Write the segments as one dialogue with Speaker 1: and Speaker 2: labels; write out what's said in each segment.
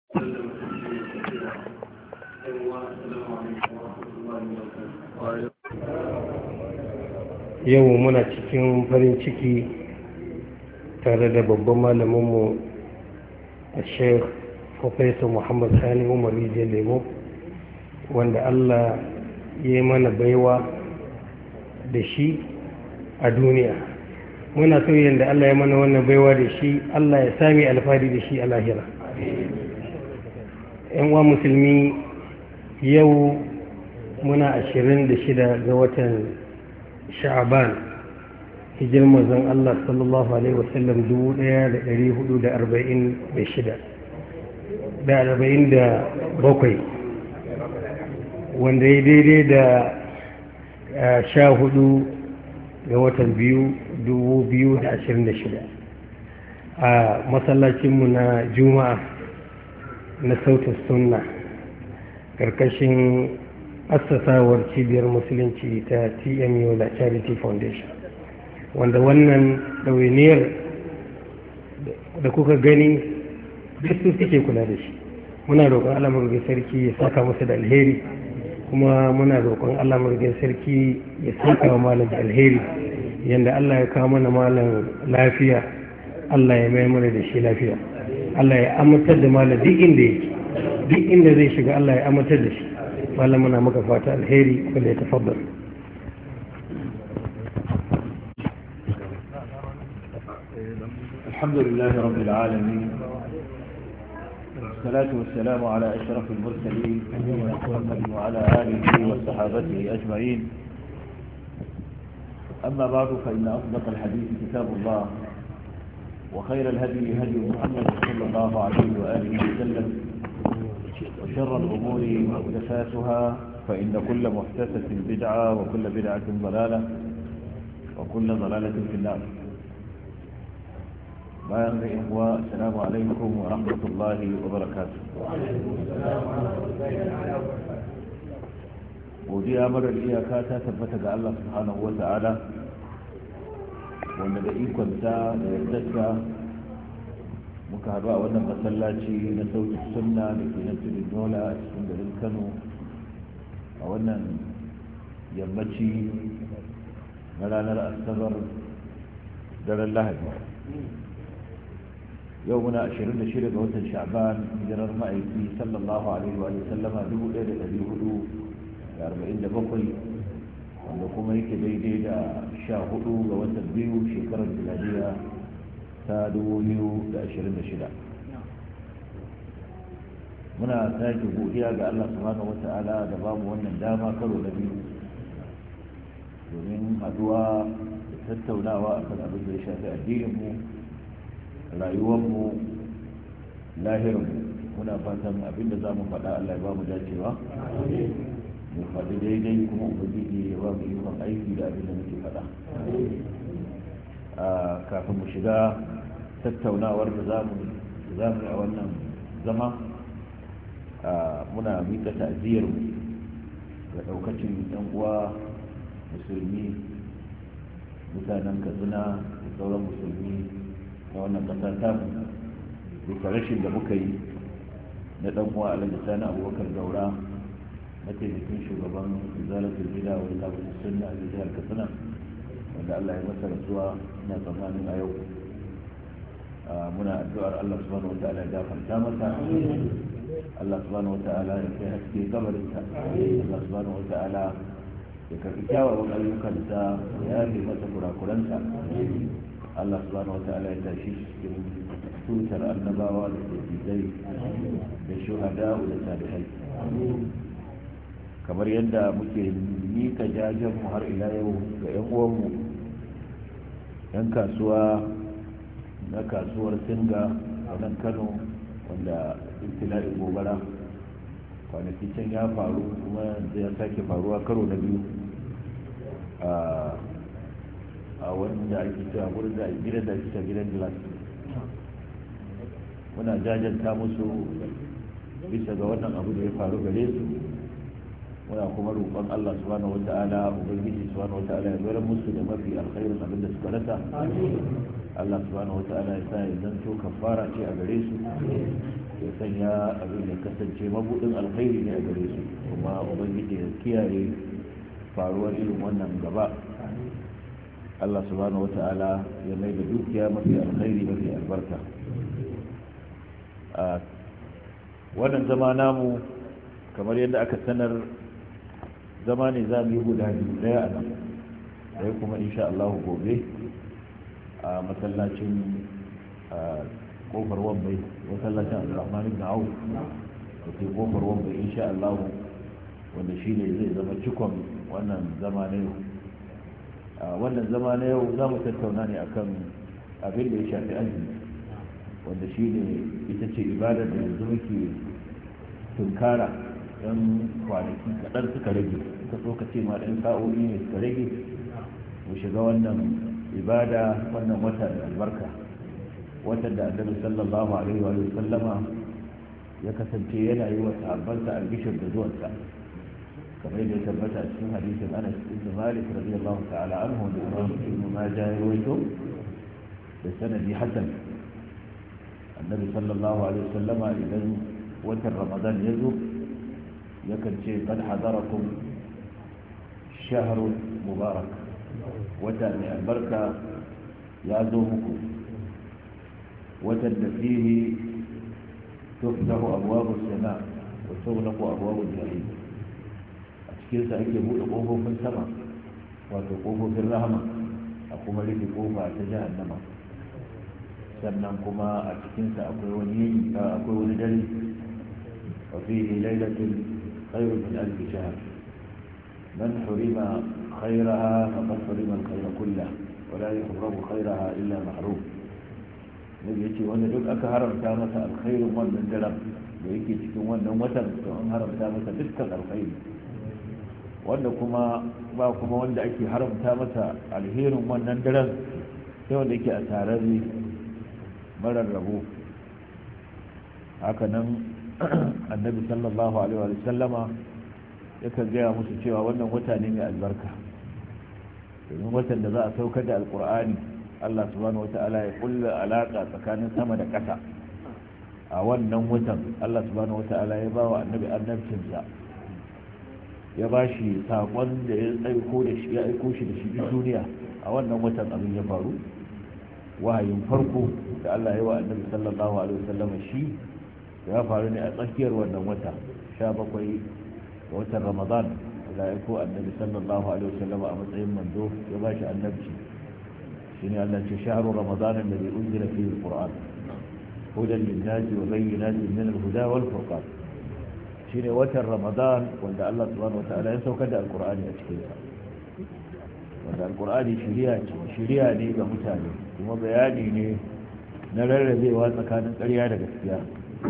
Speaker 1: yau muna cikin farin ciki tare da babban malaminmu a sheikh professor muhammad sani umar rijiyar lemo wanda allah ya yi mana baiwa da shi a duniya. Muna so yadda allah ya mana wannan baiwa da shi, allah ya sami alfahari da shi a lahira. yan uwa musulmi, yau muna 26 ga watan sha'aban, hijirar manzon Allah sallallahu alaihi wasallam 1446 da 47, wanda ya daidai da 14 ga watan 2026 a masallacinmu na juma'a na sautin sunna karkashin assasawar cibiyar musulunci ta TMU da Charity Foundation, wanda wannan ɗawainiyar da kuka gani duk su suke kula da shi. Muna roƙon Allah marugin sarki ya saka musu da alheri, kuma muna roƙon Allah marugin sarki ya saka wa malam da alheri. Yanda Allah ya kawo mana malam lafiya, Allah ya mai mana da shi lafiya. Allah ya amintar da malam duk inda yake, duk inda zai shiga Allah ya amintar da shi. malam muna maka fata alheri, wanda ya tafaddal.
Speaker 2: الحمد لله رب العالمين، والصلاة والسلام على أشرف المرسلين نبينا محمد وعلى آله وصحابته أجمعين. أما بعد، فإن أصدق الحديث كتاب الله، وخير الهدي هدي محمد صلى الله عليه وآله وسلم، وشر الأمور محدثاتها، فإن كل محدثة بدعة، وكل بدعة ضلالة، وكل ضلالة في النار. السلام عليكم ورحمة الله وبركاته. ودي أمر الإياكات ثبتك الله سبحانه وتعالى، والنبي كنت يرددك muka haɗu a wannan masallaci na sautin sunna da ke nan tudun yola a cikin garin kano a wannan yammaci na ranar asabar daren lahadi. yau muna 26 ga watan sha'ban, hijirar ma'aiki sallallahu alaihi wa sallama 1447, wanda kuma yake daidai da 14 ga watan biyu shekarar miladiya ta 2026. muna sake godiya ga Allah subhanahu wata'ala da bamu wannan dama karo na biyu domin haduwa da tattaunawa akan abin da ya shafi addininmu, rayuwarmu, lahirinmu. muna fatan abin da za mu faɗa Allah ya ba mu dacewa, mu faɗi daidai, kuma ubangiji ya ba mu ikon aiki da abin da muke faɗa. kafin mu shiga tattaunawar da za mu yi a wannan zama, muna mika ta'aziyarmu ga daukacin yan uwa musulmi, mutanen Katsina da sauran musulmi na wannan ƙasa tamu, bisa rashin da muka yi na dan uwa Alhaji Sani Abubakar Daura, mataimakin shugaban Zalatul Bida wa Iqamatus Sunna a jihar Katsina, wanda Allah ya masa rasuwa na tsammanin a yau. muna addu'ar Allah subhanahu wata'ala ya gafarta masa, Allah subhanahu wata'ala ya kai haske kabarinsa, Allah subhanahu wata'ala ya karɓi kyawawan ayyukansa, ya yafe masa kurakuransa, Allah subhanahu wata'ala ya tashi cikin tutar annabawa da siddiqai da shuhada da salihai. kamar yadda muke mika jajen mu har ila yau ga 'yan uwanmu 'yan kasuwa na kasuwar Singa a nan Kano, wanda ibtila'in gobara kwanaki can ya faru, kuma ya sake faruwa karo na biyu a wanda ake cewa gurin da gidan da ake cewa gidan glass. muna jajanta musu bisa ga wannan abu da ya faru gare su. muna kuma roƙon Allah subhanahu wata'ala, ubangiji subhanahu wata'ala ya bayar musu da mafi alkhairin abin da suka rasa. Allah subhanahu wata'ala ya sa ya zanto kafara ce a gare su, ya sanya abin da kasance mabudin alkhairi ne a gare su, kuma ubangiji ya kiyaye faruwar irin wannan gaba. Allah subhanahu wata'ala ya mai da dukiya mafi alkhairi mafi albarka. A wannan zama namu kamar yadda aka sanar, zama ne za mu yi guda biyu, daya a nan daya kuma insha Allah gobe a masallacin kofar wambai, masallacin Abdurrahman ibn Auf da ke kofar wambai insha Allah, wanda shi ne zai zama cikon wannan zama na yau. Wannan zama na yau za mu tattauna ne akan abin da ya shafi azumi, wanda shi ne ita ce ibadar da yanzu muke tunkara. Ɗan kwanaki kaɗan suka rage, ka so ka ce ma ɗan sa'o'i ne suka rage mu shiga wannan ibada, wannan wata da albarka, watan da annabi sallallahu alaihi wa sallama ya kasance yana yi wa sahabbansa albishir da zuwansa, kamar yadda ya tabbata cikin hadisin Anas ibn Malik radiyallahu ta'ala anhu da Imam Ibn Majah ya rawaito da sanadi hasan. Annabi sallallahu alaihi wa sallama idan watan Ramadan ya zo yakan ce qad hadarakum shahrun mubarak, wata mai albarka ya zo muku, watan da fihi tuftahu abwabu as-sama wa tughlaqu abwabu al-jahim. A cikin sa ake buɗe ƙofofin sama, wato ƙofofin rahama, a kuma rufe ƙofa ta jahannama. Sannan kuma a cikin sa akwai wani dare, wa fihi lailatul خير من 1000 شهر من حرم خيرها فقد حرم الخير كله ولا يحرم خيرها إلا محروم. nabi yace wanda duk aka haramta masa alkhairin wannan daren da yake cikin wannan watan, to an haramta masa dukkan alkhairi. Wanda kuma ba kuma wanda ake haramta masa alherin wannan daren sai wanda yake a tararri marar rabo. Haka nan annabi sallallahu alaihi wa sallama yakan gaya musu cewa wannan wata ne mai albarka, domin watan da za a saukar da alkur'ani, Allah subhanahu wata'ala ya kulla alaka tsakanin sama da ƙasa. A wannan watan Allah subhanahu wata'ala ya ba wa annabi annabcinsa, ya ba shi saƙon da ya aiko shi da shi duniya. A wannan watan abin ya faru, wahayin farko da Allah ya wa annabi sallallahu alaihi wa sallama shi ya faru ne a tsakiyar wannan wata 17 ga watan Ramadan. da ya ko annabi sallallahu alaihi wasallam a matsayin manzo ya ba shi annabci. shine Allah ce shahru ramadan alladhi unzila fihi alquran hudan lin-nasi wa bayyinatin min al-huda wal-furqan. shine watan Ramadan wanda Allah subhanahu wa ta'ala ya saukar da alqur'ani a cikin sa, wanda alqur'ani shiriya ne ga mutane kuma bayani ne na rarrabewa tsakanin ƙarya da gaskiya.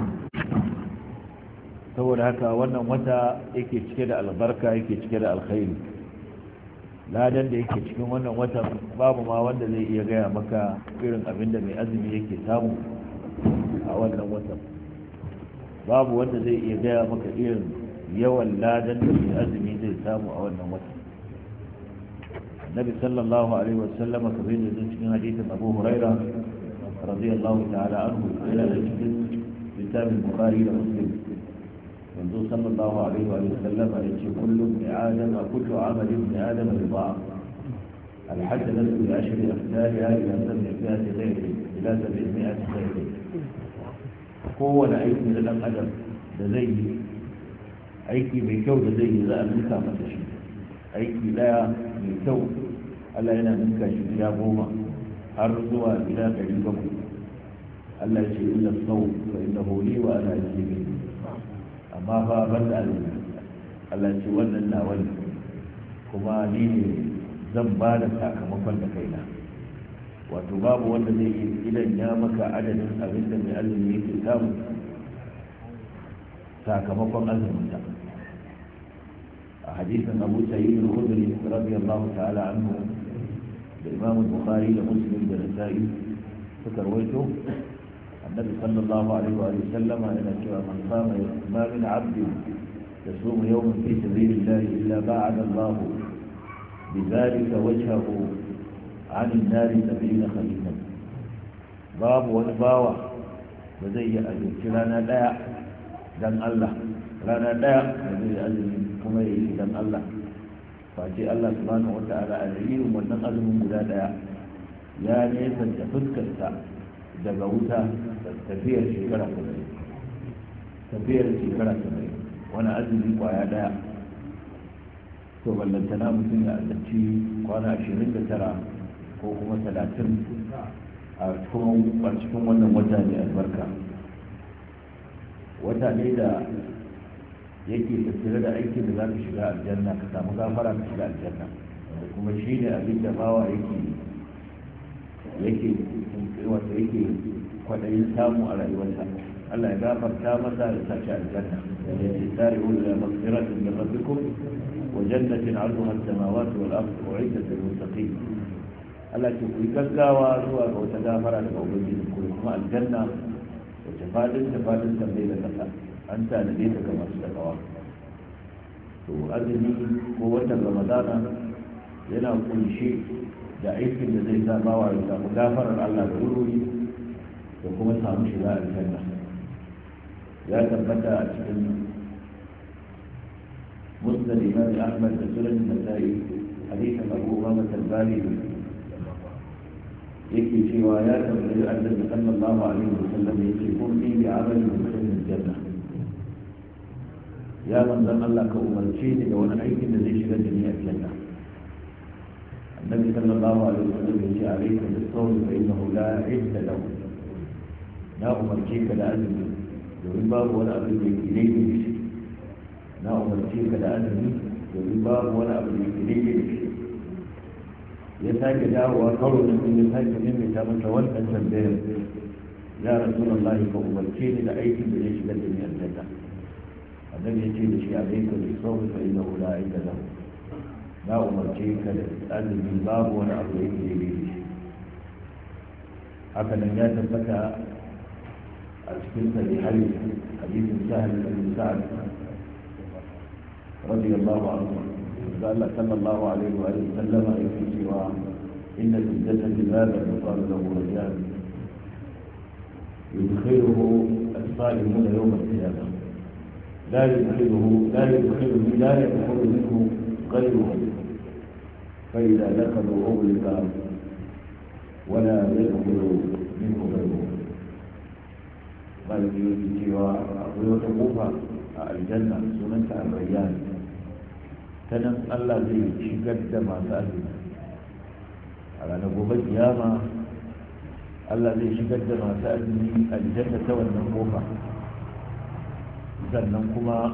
Speaker 2: saboda haka wannan wata yake cike da albarka, yake cike da alkhairi. ladan da yake cikin wannan watan babu ma wanda zai iya gaya maka irin abin da mai azumi yake samu a wannan watan. babu wanda zai iya gaya maka irin yawan ladan da mai azumi zai samu a wannan watan. Nabi sallallahu alaihi wasallam kamar yadda cikin hadisin Abu Huraira radiyallahu ta'ala anhu yana da cikin littafin Bukhari da Muslim, manzo sallallahu alaihi wa sallam ya ce kullu ibn adam kullu amali ibn adam riba الحسنة بعشر أمثالها إلى 700 ضعف إلى 700 ضعف. kowane aiki da ɗan adam da zai yi, aiki mai kyau da zai yi za a nuka masa shi. aiki ɗaya mai kyau Allah yana nuka shi gida 10 har zuwa gida 700. Allah ya ce illa sau fa innahu li wa ana ajzi. amma fa ban da Allah ce wannan nawa ne kuma ni ne zan ba da sakamakon da kaina. wato babu wanda zai yi idan ya maka adadin abin da mai azumi yake samu sakamakon azuminsa. a hadisin Abu Sa'id al-Khudri radiyallahu ta'ala anhu da Imam Bukhari da Muslim da Nasa'i suka rawaito, النبي صلى الله عليه وآله وسلم إلى من صام ما من عبد يصوم يوما في سبيل الله إلا باعد الله بذلك وجهه عن النار 70 خليفا. باب ونباوة ba zai yi azumci rana ɗaya dan Allah rana ɗaya da zai yi azumi kuma ya yi dan Allah face Allah subhanahu wa ta'ala a dalilin wannan azumin guda ɗaya ya nesanta fuskarsa daga wuta da tafiyar shekara 70 wani azumi kwaya ɗaya to ballantana mutum ya azumci kwana 29 ko kuma 30 a cikin wannan wata ne albarka, wata ne da yake tattare da aikin da za ka shiga aljanna ka samu gafara ka shiga aljanna, da kuma shi ne abin da bawa yake kwaɗayin samu a rayuwarsa. Allah ya gafarta masa da sashi aljanna da ya ce tsari wani da maghfiratin min rabbikum wa jannatin 'arduha as-samawati wal ardu u'iddat lil muttaqin. Allah ce ku yi gaggawa zuwa ga wata gafara daga ubangiji ku kuma aljanna wacce fadin tambayi da kasa an tanade ta ga masu takawa. to azumi ko watan ramadana yana kunshe da aikin da zai sa bawa ya samu gafarar Allah da wuri da kuma samu shiga aljanna. ya tabbata a cikin musnad imam Ahmad da sunan Nasa'i hadisin Abu Umama al-Bahili yake cewa ya tambayi annabi sallallahu alaihi wasallam yake kun bi amali mutum janna, ya manzon Allah ka umarce ni da wani aikin da zai shiga da ni aljanna. annabi sallallahu alaihi wasallam yace alayka bis-sawm fa innahu la 'idda lahu, na umarce ka da azumi domin babu wani abu da yake daidai da shi, na umarce ka da azumi domin babu wani abu da yake daidai da shi. ya sake dawowa karo da sun ya sake maimaita masa wannan tambayar, ya rasulullahi ka umarce ni da aikin da zai shigar da ni aljanna. annabi ya ce da shi alayka bis-sawm fa innahu la 'idda lahu, na umarce ka da azumi babu wani abu da yake daidai da shi. haka nan ya tabbata a cikin sahihai hadisin Sahal bin Sa'ad radiyallahu anhu قال صلى الله عليه وآله وسلم في سواه إن في الجنة بابا يقال له رجال يدخله الصائمون يوم القيامة لا يدخل منه غيره، فإذا دخلوا أغلق ولا يدخل منه غيره. قال في سواه ويتقوف الجنة سنة الريان sanan Allah zai shigar da masu azumi a ranar gobe kiyama. Allah zai shigar da masu azumi aljanna ta wannan kofa, sannan kuma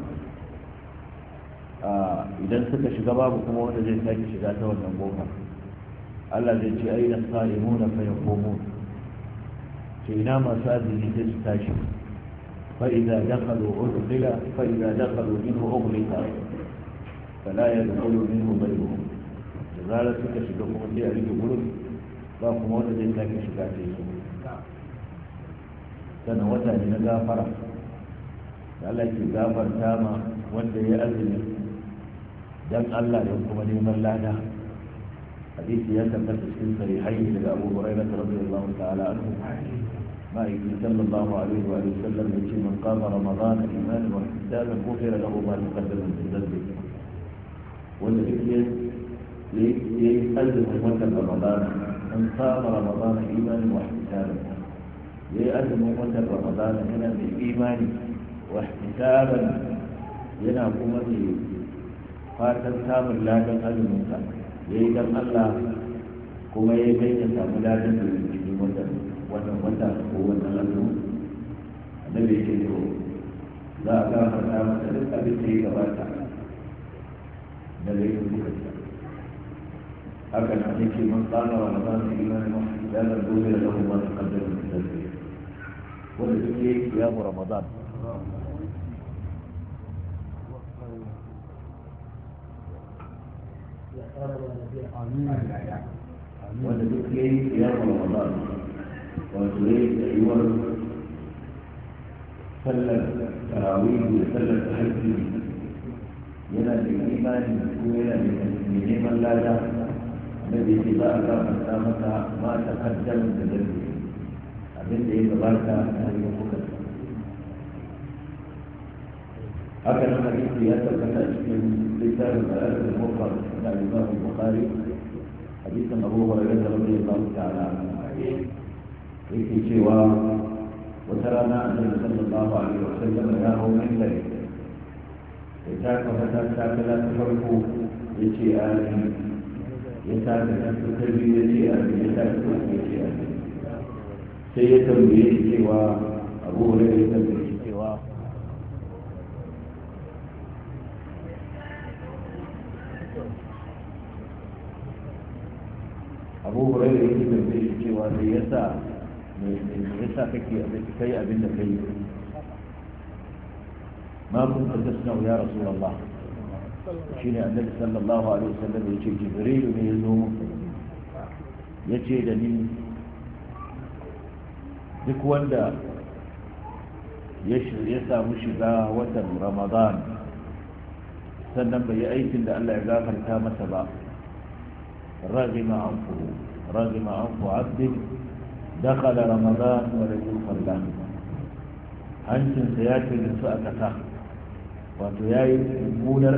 Speaker 2: idan suka shiga babu kuma wanda zai sake shiga ta wannan kofa. Allah zai ce aina sa'imuna fa yaqumun, ce ina masu azumi sai su tashi. fa idza dakhalu udkhila fa idza dakhalu minhu ughliqa فلا يدخل منه غيره. zarar suka shiga kuma sai a rike gurin ba kuma wanda zai sake shiga ta yi. sannan wata ne na gafara da Allah ke gafarta ma wanda ya azumi dan Allah da kuma neman lada. hadisi ya tabbata cikin sahihai daga Abu Hurairah radiyallahu ta'ala anhu ما صلى الله عليه وآله وسلم يقول من قام رمضان إيمانا واحتسابا غفر له ما تقدم من ذنبه. wanda duk ya yi azumin watan ramadana an samu ramadana imanin wa ihtisaban, ya yi azumin watan ramadana yana mai imani wa ihtisaban yana kuma mai fatan samun ladan azuminsa, ya yi dan Allah kuma ya yi ya samu ladan da cikin wannan wata ko wannan azumin. annabi ya ce to za a gafarta masa duk abin da ya gabata da laifin duka. haka na yake man tsara wa na zama imanin mafi ya zargo da lahu ma ta kaddar da zargo wanda duk ya yi kiyamu ramadan wanda duk ya yi kiyamu ramadan wato ya yi tsayuwar sallar tarawih da sallar tahajjud yana da imani ko yana da neman lada da bai ce za a gafarta masa ma ta kaddam da zarfi. abin da ya gabata na laifukan. haka nan hadisi ya tabbata cikin littafin al-adab al-mufrad da Imam Bukhari hadisin Abu Hurairah radiyallahu ta'ala yake cewa wata rana Annabi sallallahu alaihi wasallam ya hau minbari ya taka wata takala ta farko ya ce amin, ya taka ta biyu ya ce amin, ya taka ta uku ya ce amin. sai ya tambaye shi cewa Abu Hurairah ya tambaye shi cewa Abu Hurairah yake tambaye shi cewa me yasa kake kai abin da kai ما كنت تصنع يا رسول الله شيني النبي صلى الله عليه وسلم يجي جبريل يزو يجي دني duk wanda ya samu shiga watan Ramadan sannan bai yi aikin da Allah ya gafarta masa ba ragima anfu abdin dakhala Ramadan wa lam yughfar lahu hancinsa ya su a kasa wato ya yi mummunar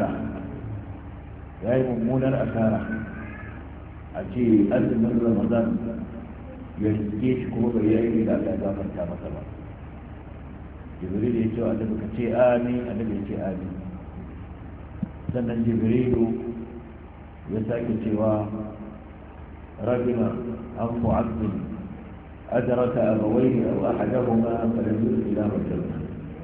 Speaker 2: asara a ce azumin Ramadan ya rike shi kuma bai yi da Allah ya gafarta masa ba. Jibril ya ce wa annabi ka ce amin, annabi ya ce amin. sannan Jibrilu ya sake cewa ragima anfu abdin أدرك أبويه أو أحدهما فلم يدرك له الجنة.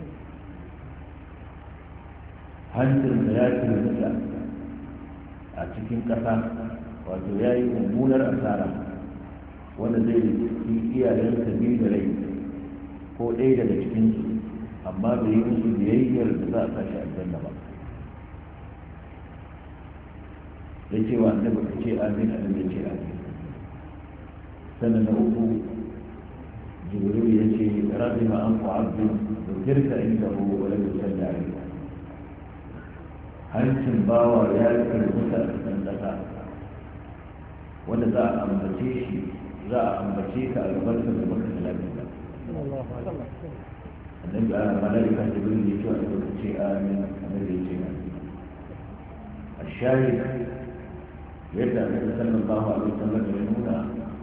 Speaker 2: hancin da ya ce da a cikin ƙasa wato ya yi mummunar asara wanda zai yi iyayensa biyu da rai ko ɗaya daga cikinsu amma bai yi musu biyayyar da za a sashi aljanna ba. ya ce wa annabi ka ce amin, annabi ya ce amin. sannan na uku jibril ya ce razima an ku abdin zukirka inda hu wa lam yusalli alayhi. hancin bawa ya karbuta a cikin ƙasa wanda za a ambace ka a gaban sa da baka salami ba. annabi a malaika jibril ya ce a lokaci amin, annabi ya ce amin. الشاهد yadda annabi sallallahu alaihi wasallam ya nuna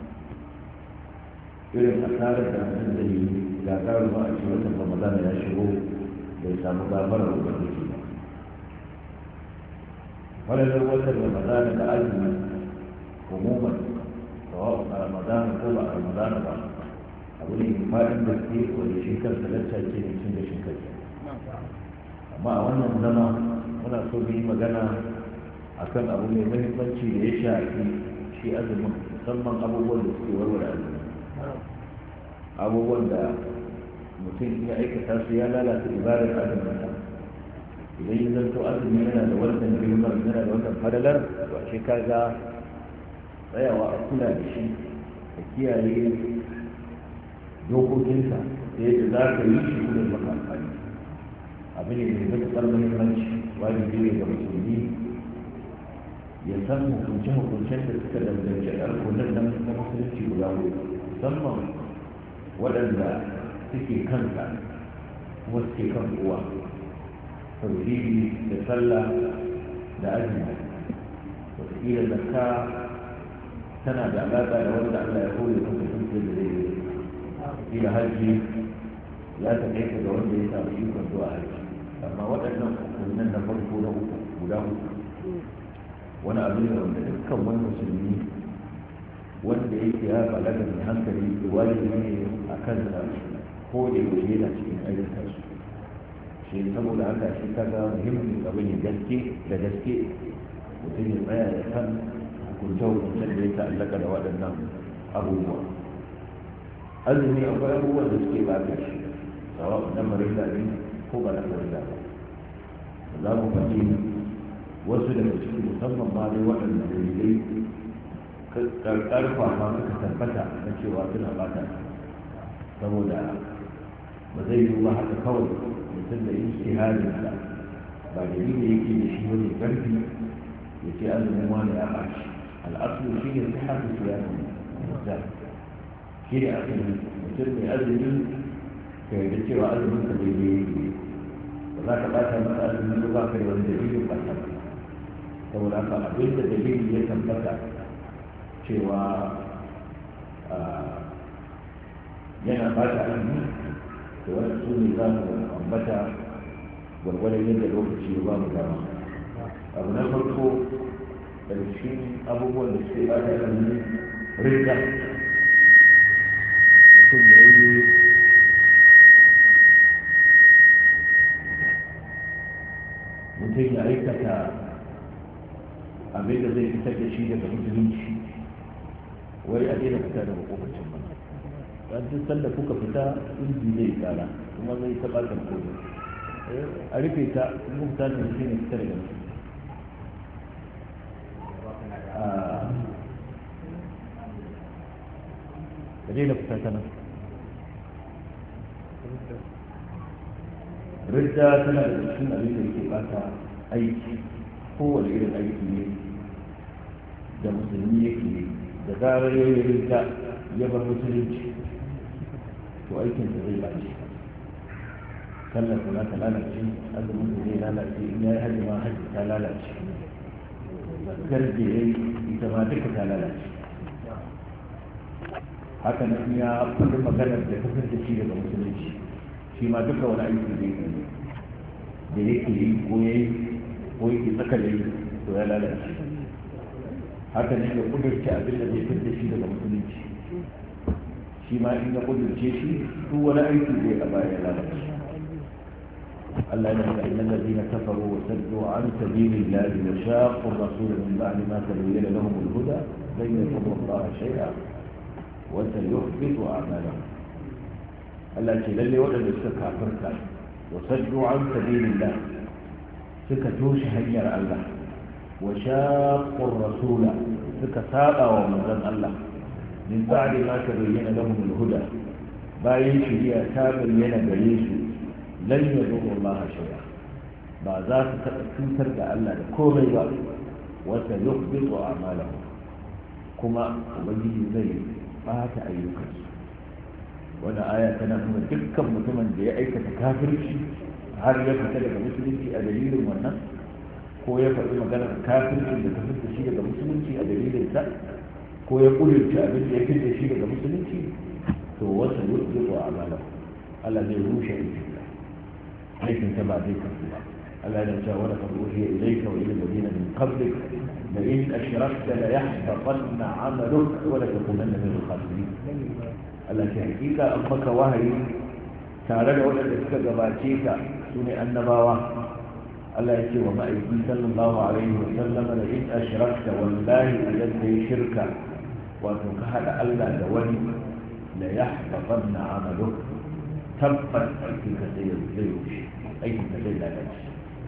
Speaker 2: irin asarar da mutum zai yi gagaru ba a ce watan Ramadan ya shigo bai samu gafarar ubangiji ba. falalar watan Ramadan da azumi umuman sawa'un a Ramadan ko ba a Ramadan ba abu ne faɗin gaske wanda shi kansa lacca ce ne cin gashin kai. amma a wannan zama muna so mu yi magana akan abu mai muhimmanci da ya shafi shi azumin, musamman abubuwan da suke warware azumi, abubuwan da mutum ya aikata su ya lalata ibadar azumin sa. idan ya zanto azumi yana da wannan girmar, yana da wannan fadalar, ba shi kaga tsayawa a kula da shi da kiyaye dokokinsa da yadda za ka yi shi kuma maka amfani. abu ne mai matuƙar muhimmanci, wajibi ne ga musulmi ya san hukunce-hukuncen da suka danganci alkunan nan na musulunci guda hudu, musamman waɗanda suke kansa kuma suke kan uwa, tauhidi da sallah da azumi. wataƙila zakka tana da alaƙa da wanda Allah ya kore masa dukkan da zai yi. wataƙila hajji ya taƙaita ga wanda ya samu ikon zuwa hajji. amma waɗannan hukunan na farko na uku guda uku wani abu ne wanda dukkan wani musulmi wanda yake ya balaga mai hankali wajibi ne a kansa ko da yaushe yana cikin ayyukan su. shi saboda haka shi kaga muhimmin abu ne gaske da gaske mutum ya tsaya da kan hukunce-hukuncen da ya ta'allaka da waɗannan abubuwa. azumi akwai abubuwan da suke bada shi sawa na marilla ne ko ba na marilla ba. za mu faɗi wasu daga cikin musamman ma dai waɗanda dalilai ƙarfafa suka tabbata na cewa suna bata, saboda ba zai yi ba haka kawai mutum da yin shihadin sa ba dalilin yake da shi wani ƙarfi ya ce azumin wani ya ɓaci. al'asulu shi ne su haɗu su yana mutum shi ne asali mutum mutum mai azumi ka yarda cewa azumin ka daidai yake ba za ka ɓata masa azumi ba ka da wani dalilin ba ta saboda haka abin da dalili ya tabbata cewa yana ɓata azumi da wani su ne za mu ambata gwargwadon yadda lokaci ya ba mu dama abu na farko daga cikin abubuwan da suke ɓata azumi rinka mutum ya yi mutum ya aikata abin da zai fitar da shi daga musulunci wai a daina fita daga kofacin ba don duk sanda kuka fita inji zai tsara kuma zai taɓa da kodo a rufe ta kuma fita da shi ne fitar da su a daina fita ta nan ridda tana da cikin abin da yake bata aiki kowane irin aiki ne da musulmi yake da zarar ya yi ridda ya bar musulunci to aikinsa zai bace sallar za ta lalace azumin da zai lalace in ya yi hajji ma hajji ta lalace zakar da ya yi ita ma duka ta lalace haka nan ya faɗi maganar da ta da shi daga musulunci shi ma duka wani aiki da yake yi ko ya yi ko yake tsaka da yi to ya lalace haka ne ya kudurce abin da zai fitar shi daga musulunci shi ma in ya kudurce shi duk wani aiki zai a baya ya lalace Allah ya ce innal ladina kafaru wa saddu an sabilillahi wa shaqqu ar-rasul min ba'di ma tabayyana lahum al-huda lan yadurru Allah shay'a wa sayuhbitu a'malahum Allah ce lalle waɗanda suka kafirta wa saddu an sabilillah suka toshe hanyar Allah wa shaqqu ar-rasula suka saba wa manzon Allah min ba'di ma tabayyana lahum al-huda bayan shari'a ta bayyana gare su lan yadurru Allah shay'a ba za su taɓa cutar da Allah da komai ba wa sayuhbitu a'malahum kuma ubangiji zai bata ayyukansu wani aya tana nuna dukkan mutumin da ya aikata kafirci har ya fita daga musulunci a dalilin wannan ko ya faɗi maganar kafirci da ta fita shi daga musulunci a dalilin sa ko ya ƙudurci abin da ya fita shi daga musulunci to wasu yusuf wa amala Allah zai rushe aikin ta ba zai kafu ba Allah ya ce wala qad uhiya ilayka wa ila alladhina min qablik la in ashrakta la yahbatanna 'amaluka wa la takunanna min al-khasirin Allah ce hakika an maka wahayi tare da waɗanda suka gabace ka su ne annabawa Allah ya ce wa ma'aiki sallallahu alaihi wa sallama da in ashrakta wallahi idan kai shirka wato ka hada Allah da wani la yahbatanna amaluk tabbas aikin ka zai rushe aikin ka zai lalace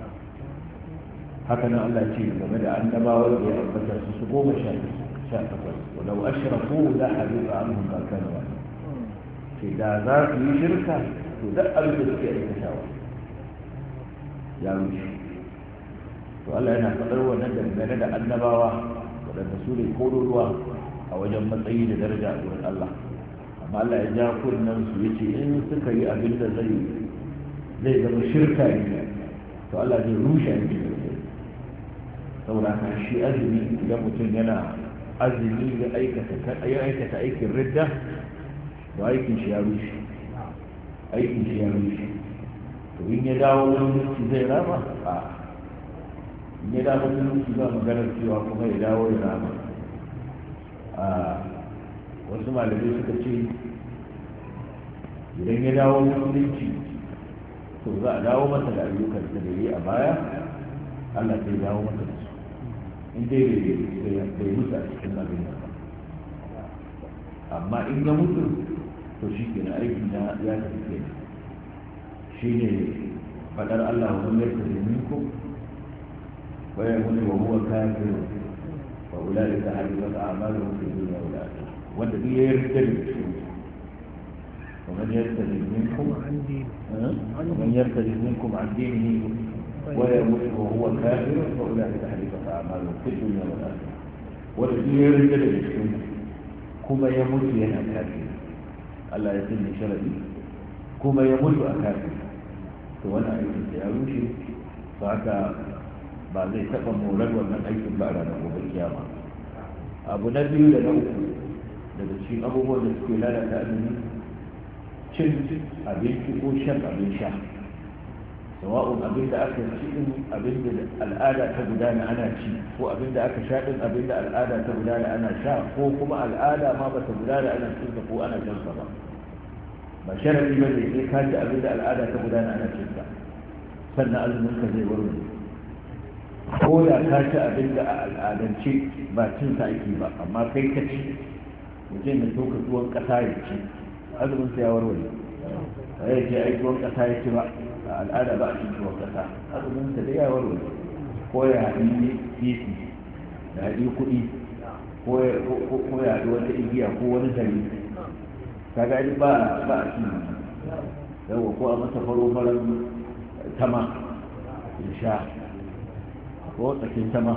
Speaker 2: haka nan Allah ce game da annabawa da ya ambata su 18 ولو أشركوا لحبط عنهم ما كانوا يعملون da za su yi shirka to duk abin da suke aikatawa ya wuce to Allah yana faɗar wannan dangane da annabawa waɗanda su ne kodoruwa a wajen matsayi da daraja a wurin Allah amma Allah ya ja kunnen su yace in suka yi abin da zai zama shirka ne to Allah zai rushe shi saboda haka shi azumi idan mutum yana azumi ya aikata aikin ridda to aikin shi ya rushe to in ya dawo wani zai rama a in ya dawo wani ba maganar cewa kuma ya dawo ya rama a wasu malamai suka ce idan ya dawo musulunci to za a dawo masa da ayyukan da yi a baya Allah zai dawo masa da su in dai bai mutu a cikin abin ba amma in ya mutu to shi ke na aiki na ya tafi ke shi ne faɗar Allah wa zai ta ziminku waya mutu wa huwa kafin wa ulai ta hajji wata amalin mutu duniya wula wanda duk ya yi rikta da shi ومن يرتد منكم عن دينه ويموت وهو كافر فأولئك حبطت أعمالهم في الدنيا والآخرة والذي يرتد منكم كما يموت ينا كافر Allah ya sanya sharadi kuma ya mutu a kafin, to wannan aikin ya rushe, ba haka ba zai taɓa morar wannan aikin ba a ranar gobe kiyama. abu na biyu da na uku daga cikin abubuwan da suke lalata azumi, cin abinci ko shan abin sha, sawa'un abin da aka ci din abin da al'ada ta gudana ana ci, ko abin da aka sha din abin da al'ada ta gudana ana sha, ko kuma al'ada ma ba ta gudana ana cin ko ana shan ba. ba sharadi ba ne sai ka ci abin da al'ada ta gudana ana cin sannan azumin ka zai warware. ko da ka ci abin da a al'adance ba cin sa ake ba, amma kai ka ci, mutum da toka tuwon kasa ya ci, azumin sa ya warware. ba ya ce ai tuwon kasa ya ci ba, a al'ada ba a cin tuwon kasa, azumin sa da ya warware. ko ya haɗi titi da haɗi kuɗi, ko ya haɗi wata igiya ko wani zari, ka gani ba a cin yawa, ko a masa faro-faron tama ya sha, ko tsakin tama.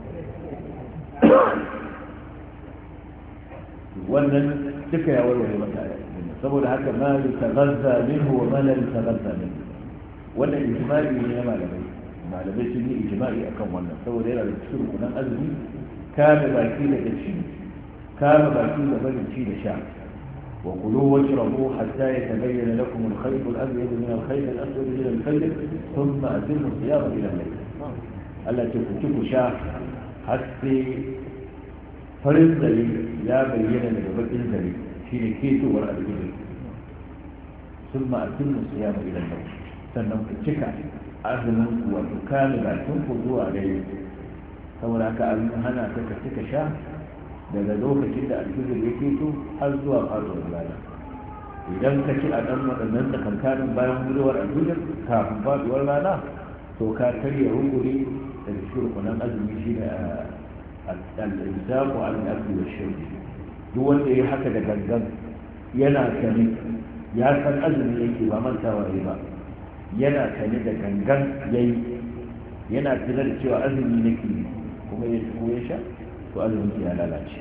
Speaker 2: wannan duka ya warware mata saboda haka ma yutagazza minhu wa ma la yutagazza minhu. wannan ijma'i ne na malamai sun yi ijma'i akan wannan, saboda yana da cikin rukunan azumi kame baki daga ci, kame baki da barin ci da sha. wa kulu washrabu hatta yatabayyana lakum al-khayt al-abyad min al-khayt al-aswad ila al-fajr thumma atimmu siyama ila al-layl. Allah ce ku ci ku sha har sai farin zare ya bayyana daga bakin zare, shi ne ketowar alfijir. sun ma'atin musu ya mai ilan nan, sannan ku cika azumin ku wato kame bakin ku zuwa dare. saboda haka an hana ka cika sha daga lokacin da alfijir ya keto har zuwa faruwar rana. idan ka ci a ɗan waɗannan tsakankanin bayan gudowar alfijir kafin faruwar rana, to ka karya rukuni daga cikin rukunan azumi shi ne al-imsaku an al-akli wa shurbi. duk wanda ya haka da gangan yana sani, ya san azumi yake ba mantawa yayi ba, yana sani da gangan yayi, yana tuna da cewa azumi nake kuma ya ko ya sha, to azumin ya lalace.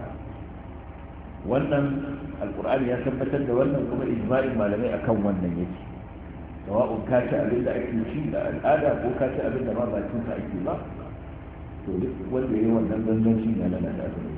Speaker 2: wannan alqur'ani ya tabbatar da wannan, kuma ijma'in malamai akan wannan yake. sawa'un ka ci abin da ake ci da al'ada ko ka ci abin da ma ba cin sa ake ba, to duk wanda ya yi wannan ganganci na lalata azumi.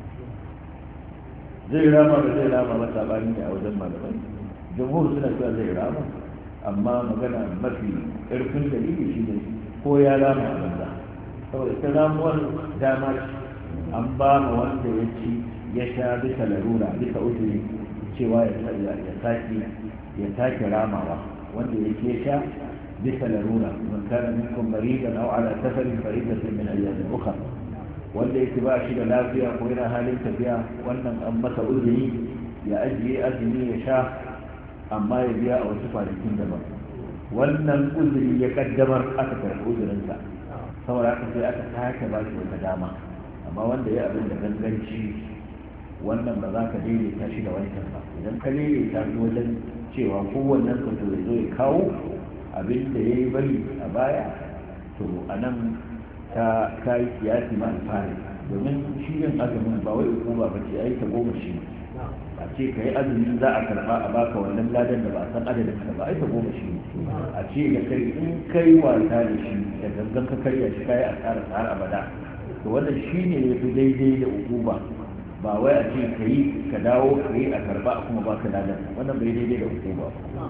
Speaker 2: zai rama ba zai rama ba sabani ne a wajen malamai. jamhur suna cewa zai rama, amma magana mafi ƙarfin dalili shi ne ko ya rama a banza, saboda ta ramuwar dama an ba ma wanda ya ci ya sha bisa larura bisa uzuri cewa ya sake ramawa. wanda yake sha bisa larura, man kana minkum maridan aw ala safarin fa iddatun min ayyamin ukhra. wanda yake ba shi da lafiya ko yana halin tafiya, wannan an masa uzuri ya ajiye azumi ya sha, amma ya biya a wasu kwanakin daban. wannan uzuri ya kaddamar aka karɓi uzurinsa, saboda haka sai aka sake ba shi wata dama. amma wanda ya abin da ganganci, wannan ba za ka daidaita shi da wancan ba. idan ka daidaita shi wajen cewa kowannen ka to zo ya kawo abin da ya yi bari a baya, to a nan ta yi kiyasi ma alfahari. domin shi yin azumin ba wai hukuma ba ce, ai ta goma shi a ce ka yi azumin za a karɓa a baka wannan ladan da ba a san adadin ka ba, ai ta goma shi a ce ya kai in kai wasa da shi da gangan ka karya shi kayi asara har abada. to wannan shi ne ya fi daidai da hukuma, ba wai a ce ka yi ka dawo ka yi a karba kuma ba ka ladan, wannan bai daidai da hukuma ba.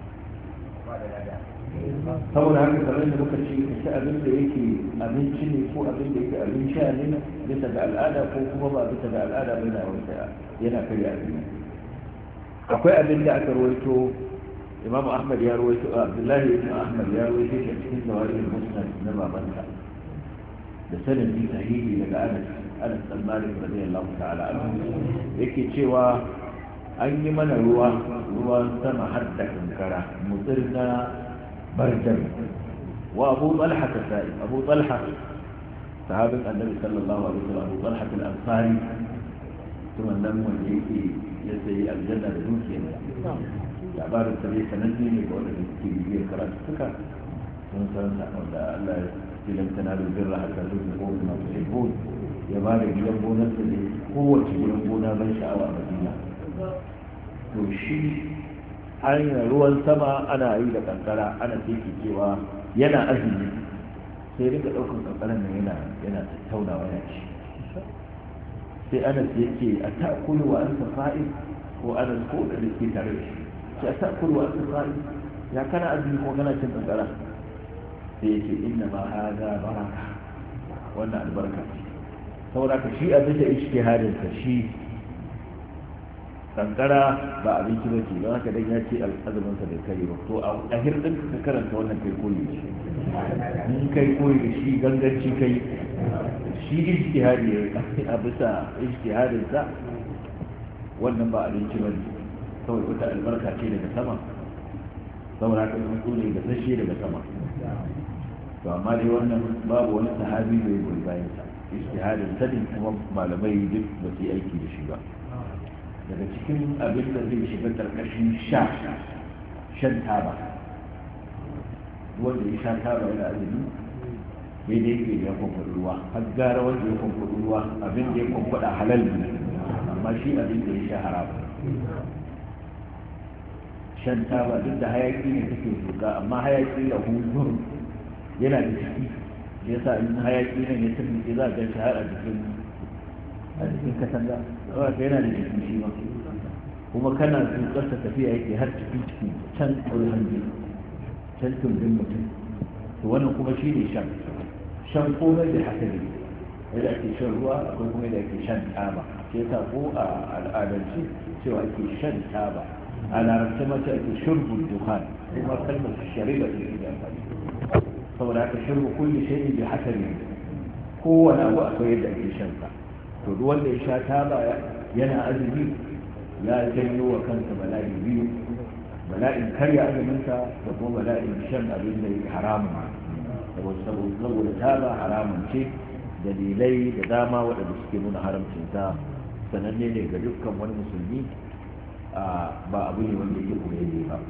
Speaker 2: saboda haka kamar da muka ce ka ci abin da yake abinci ne ko abin da yake abin sha ne bisa ga al'ada ko kuma ba bisa ga al'ada ba, yana karya abin. akwai abin da aka rawaito, Imam Ahmad ya rawaito, Abdullahi ibn Ahmad ya rawaito shi a cikin Zawahir Musnad na babansa da sanadi sahihi daga Anas bin Malik radiyallahu ta'ala anhu, yake cewa an yi mana ruwan sama har da kankara, mutsirna bardan. wa Abu Talha kasai, Abu Talha sahabin Annabi sallallahu alaihi wasallam, Abu Talha al-Ansari, kuma nan wanda yake ya sayi aljanna da dukiyar. labarin sa ne sananne ne ga wanda suke bibiyar karatu suka sun san sa, wanda Allah ya لم تنالوا البر حتى تنفقوا مما تحبون. ya ba da gidan gonarsa ne kowace gidan gona ban sha'awa a madina to shi hanyar ruwan sama ana yi da kankara ana teki cewa yana azumi sai rika ɗaukar kankaran nan yana tattaunawa ya ci sai ana yake a ta'kulu wa anta fa'il ko ana ko da ke tare da shi sai a ta'kulu wa anta fa'il ya kana azumi ko kana cin kankara sai yake inna ma hada baraka wannan albarka ce saboda ka shi abin da ijtihadin sa shi kankara ba abinci ba ce don haka dan ya ce azumin sa bai kare ba to a hirdin ka karanta wannan kai koyi shi in kai koyi da shi ganganci kai shi ijtihadi a bisa ijtihadin sa wannan ba abinci ba ne kawai wata albarka ce daga sama saboda haka sun tsone da sashe daga sama to amma dai wannan babu wani sahabi da ya goyi bayan sa ijtihadin sa din kuma malamai duk ba su yi aiki da shi ba daga cikin abin da zai shiga karkashin shan taba wanda ya sha taba yana azumi daidai yake ya kwankwaɗi ruwa har gara wanda ya kwankwaɗi ruwa abin da ya kwankwaɗa halal ne amma shi abin da ya sha haram shan taba duk da hayaki ne take zuga amma hayaki da huzur yana da ciki ya sa in hayaki ne ya tafi za a gan har a cikin katanga kawai yana da cikin shi ma kuma kana tsutsar tafiya yake har cikin ciki can hanji can tumbin mutum to wannan kuma shi ne shan komai da haka ne yadda ake shan ruwa akwai kuma yadda ake shan taba sai yasa ko a al'adance cewa ake shan taba a larabci mace ake shurbul dukhan kuma kalmar shari'a ce da amfani saboda haka shirbu kulli shay'in bi hasabi kowane abu akwai yadda ake shan sa to duk wanda ya sha taba yana azumi ya janyo wa kansa bala'i biyu bala'in karya azuminsa da kuma bala'in shan abin da yake haramun saboda taba haramun ce dalilai da dama waɗanda suke nuna haramcin ta sananne ne ga dukkan wani musulmi ba abu ne wanda yake koyayye ba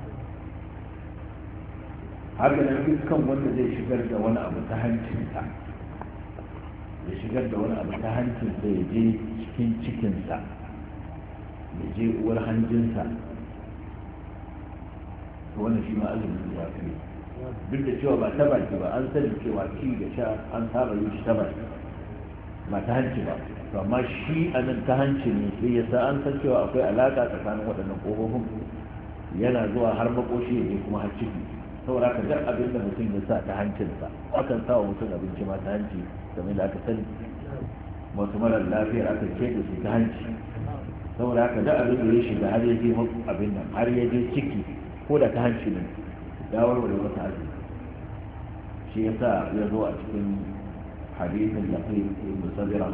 Speaker 2: haka nan dukkan wanda zai shigar da wani abu ta hancinsa ya shigar da wani abu ta hancinsa ya je cikin cikinsa ya je uwar hanjinsa to wannan shi ma azumin ya kai duk da cewa ba ta baki ba an sani cewa ci da sha an saba yin shi ta baki ba ta hanci ba to amma shi a nan ta hanci ne sai ya sa an san cewa akwai alaka tsakanin waɗannan ƙofofin yana zuwa har makoshi ya je kuma har ciki saboda ka duk abin da mutum ya sa ta hancinsa akan sa wa mutum abinci ma ta hanci kamar da aka sani wasu marar lafiyar aka keɓe su ta hanci saboda haka duk abin da ya shiga har ya je abin nan har ya je ciki ko da ta hanci ne ya warware wata azumi shi ya sa ya zo a cikin hadisin laqib ibn sabira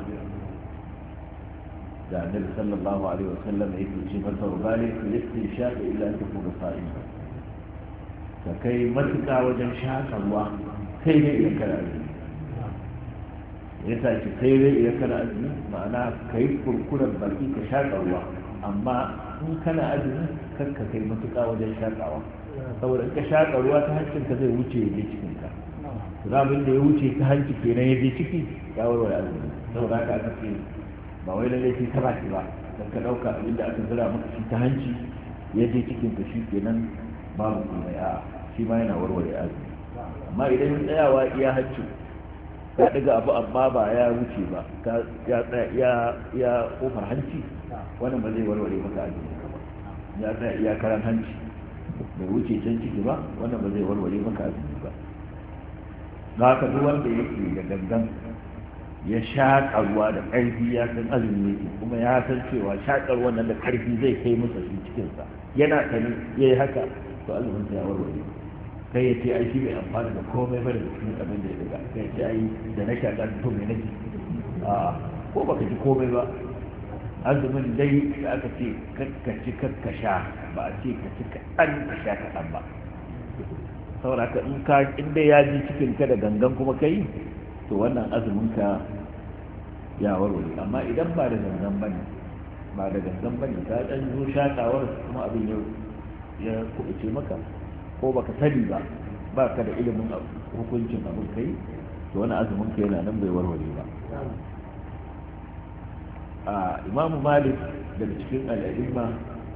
Speaker 2: da annabi sallallahu alaihi wasallam yake ce masa rubali fi istinshaq illa an takuna sa'ima ka kai matuƙa wajen shaƙa ruwa sai dai idan kana azumi ya sa ki sai dai idan kana azumi ma'ana ka yi kurkuren baki ka shaƙa ruwa amma in kana azumi kar ka kai matuƙa wajen shaƙawa saboda in ka shaƙa ruwa ta hancinka zai wuce ya je cikinka zabin da ya wuce ta hanci kenan ya je ciki ya warware azumi saboda haka aka ce ba wai lallai sai ta baki ba dan ka ɗauka abin da aka zira maka shi ta hanci ya je cikinka shi kenan babu komai a shi ma yana warware azumi amma idan tsayawa iya hanci ya daga abu amma ba ya wuce ba ya kofar hanci wannan ba zai warware maka azumi ba ya tsaya iya karan hanci bai wuce can ciki ba wannan ba zai warware maka azumi ba ga ka duk wanda yake da gangan ya shaƙa ruwa da ƙarfi ya san azumi yake kuma ya san cewa shaƙar wannan da ƙarfi zai kai masa shi cikinsa yana sani ya yi haka to azumin ya warware kai ya ce ai shi bai amfana da komai ba da cikin abin da ya daga kai ya ce ai da na shaƙa to me nake a ko baka ji komai ba azumin dai da aka ce kakkaci kakkasha ba a ce ka ci kaɗan ka sha kaɗan ba saboda ka in dai ya ji cikin ka da gangan kuma kai to wannan azumin ka ya warware amma idan ba da gangan bane ba da gangan bane ka dan zo shakawar kuma abin ya kubuce maka ko baka sani ba ba ka da ilimin hukuncin abin kai to wani azumin ka yana nan bai warware ba imamu malik daga cikin al'adimma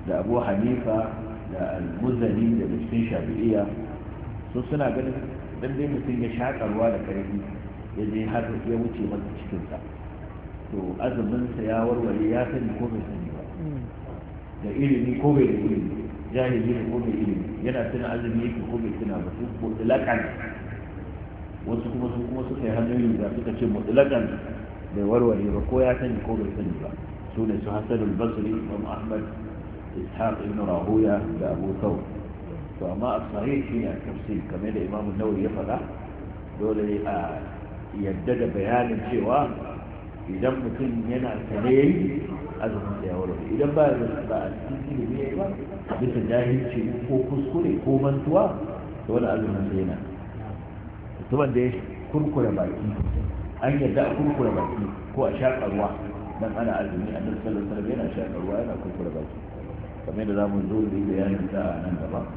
Speaker 2: da abu hanifa da al-muzani da cikin shafi'iyya su suna ganin dan dai mutum ya shaƙa ruwa da ƙarfi ya je har ya wuce masa cikinsa to azuminsa ya warware ya sani ko bai sani ba da ilimi ko bai da ilimi jahili ne ko bai ilimi yana tuna azumi yake ko bai tuna ba su mutlaƙan wasu kuma suka yi hanyoyi da suka ce mutlaƙan bai warware ba ko ya sani ko bai sani ba su ne su hasan al-basri wa ahmad ishaq ibn rahuya da abu thawr to amma as-sahih shine tafsir kamar da imam an-nawawi ya faɗa dole a yadda da bayanin cewa idan mutum yana sane yayi azumin da ya warware idan ba a cikin ilimi yayi ba bisa jahilci ko kuskure ko mantuwa to wani azumin da yana mutumin da ya kurkura baki an yadda a kurkura baki ko a shaƙa ruwa dan ana azumi a nan sallar sallar yana shaƙa ruwa yana kurkura baki kamar da za mu zo da bayanin sa a nan gaba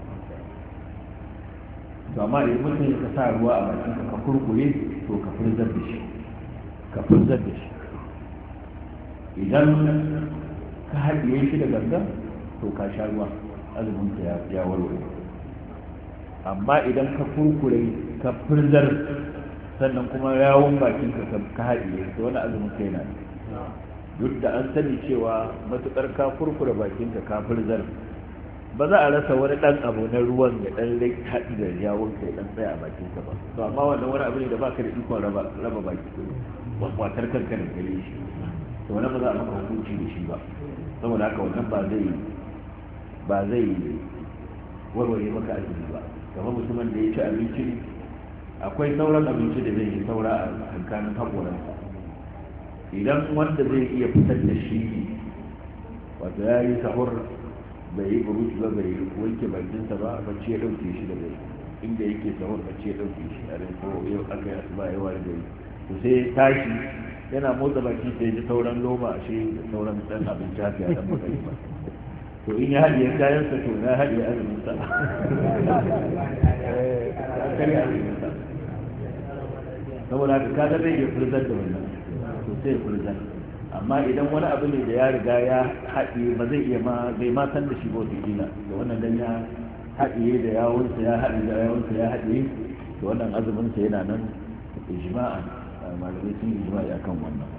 Speaker 2: to amma idan mutum ya sa ruwa a bakin ka kurkure to ka furzar da shi ka furzar da shi idan ka haɗiye shi da gangan to ka sha ruwa azumin ka ya warware amma idan ka kurkure ka furzar sannan kuma yawon bakin ka haɗiye to wani azumin ka yana duk da an sani cewa matuƙar ka kurkure bakin ka furzar ba za a rasa wani ɗan abu na ruwan ya ɗan haɗi da yawon ka ya ɗan tsaya a bakin ka ba to amma wannan wani abu ne da baka da ikon raba baki kwatar kanka da gare shi to wani ba za a maka hukunci da shi ba saboda haka wannan ba zai warware maka azumi ba kamar mutumin da ya ci abinci akwai sauran abinci da zai yi saura a kankanin haƙoransa idan wanda zai iya fitar da shi wato ya yi sahur bai yi buruci ba bai wanke bakinsa ba bacci ya ɗauke shi da bai inda yake sahur bacci ya ɗauke shi a rin ko yau aka yi asuba yawa da gari to sai tashi yana motsa baki sai ji sauran loma a shi da sauran ɗan abinci haka ya ɗan magani ba to in ya haɗiye kayansa to ya haɗiye azuminsa saboda haka kaga zai iya furzar da wannan to sai ya furzar amma idan wani abu ne da ya riga ya haɗiye ba zai iya ma bai ma san da shi ba wata da wannan dan ya haɗiye da yawunsa ya haɗiye da yawunsa ya haɗiye da wannan azuminsa yana nan ijma'an malamai sun ijma'i akan wannan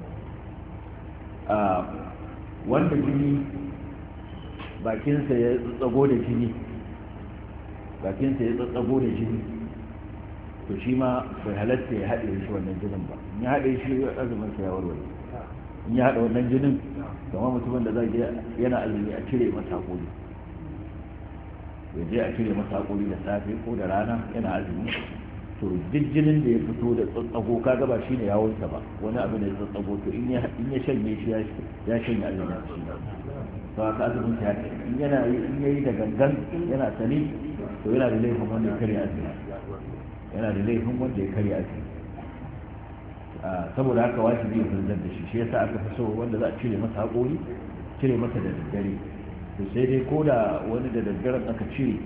Speaker 2: wanda jini bakinsa ya tsago da jini bakinsa ya tsago da jini to shi ma bai halatta ya haɗe shi wannan jinin ba in ya haɗe shi azuminsa ya warware in ya haɗa wannan jinin kamar mutumin da zai yana azumi a cire masa haƙori ya je a cire masa haƙori da safe ko da rana yana azumi to duk jinin da ya fito da tsatsago kaga ba shine yawonsa ba wani abu ne tsatsago to in ya shanye shi ya shanye azumin shi to haka azumin ta yake in yayi da gangan yana sani to yana da laifin wanda ya karya azumi yana da laifin wanda ya karya azumi saboda haka wajibi ya zanzar da shi shi yasa aka fi so wanda za a cire masa haƙori cire masa da daddare to sai dai ko da wani da daddaren aka cire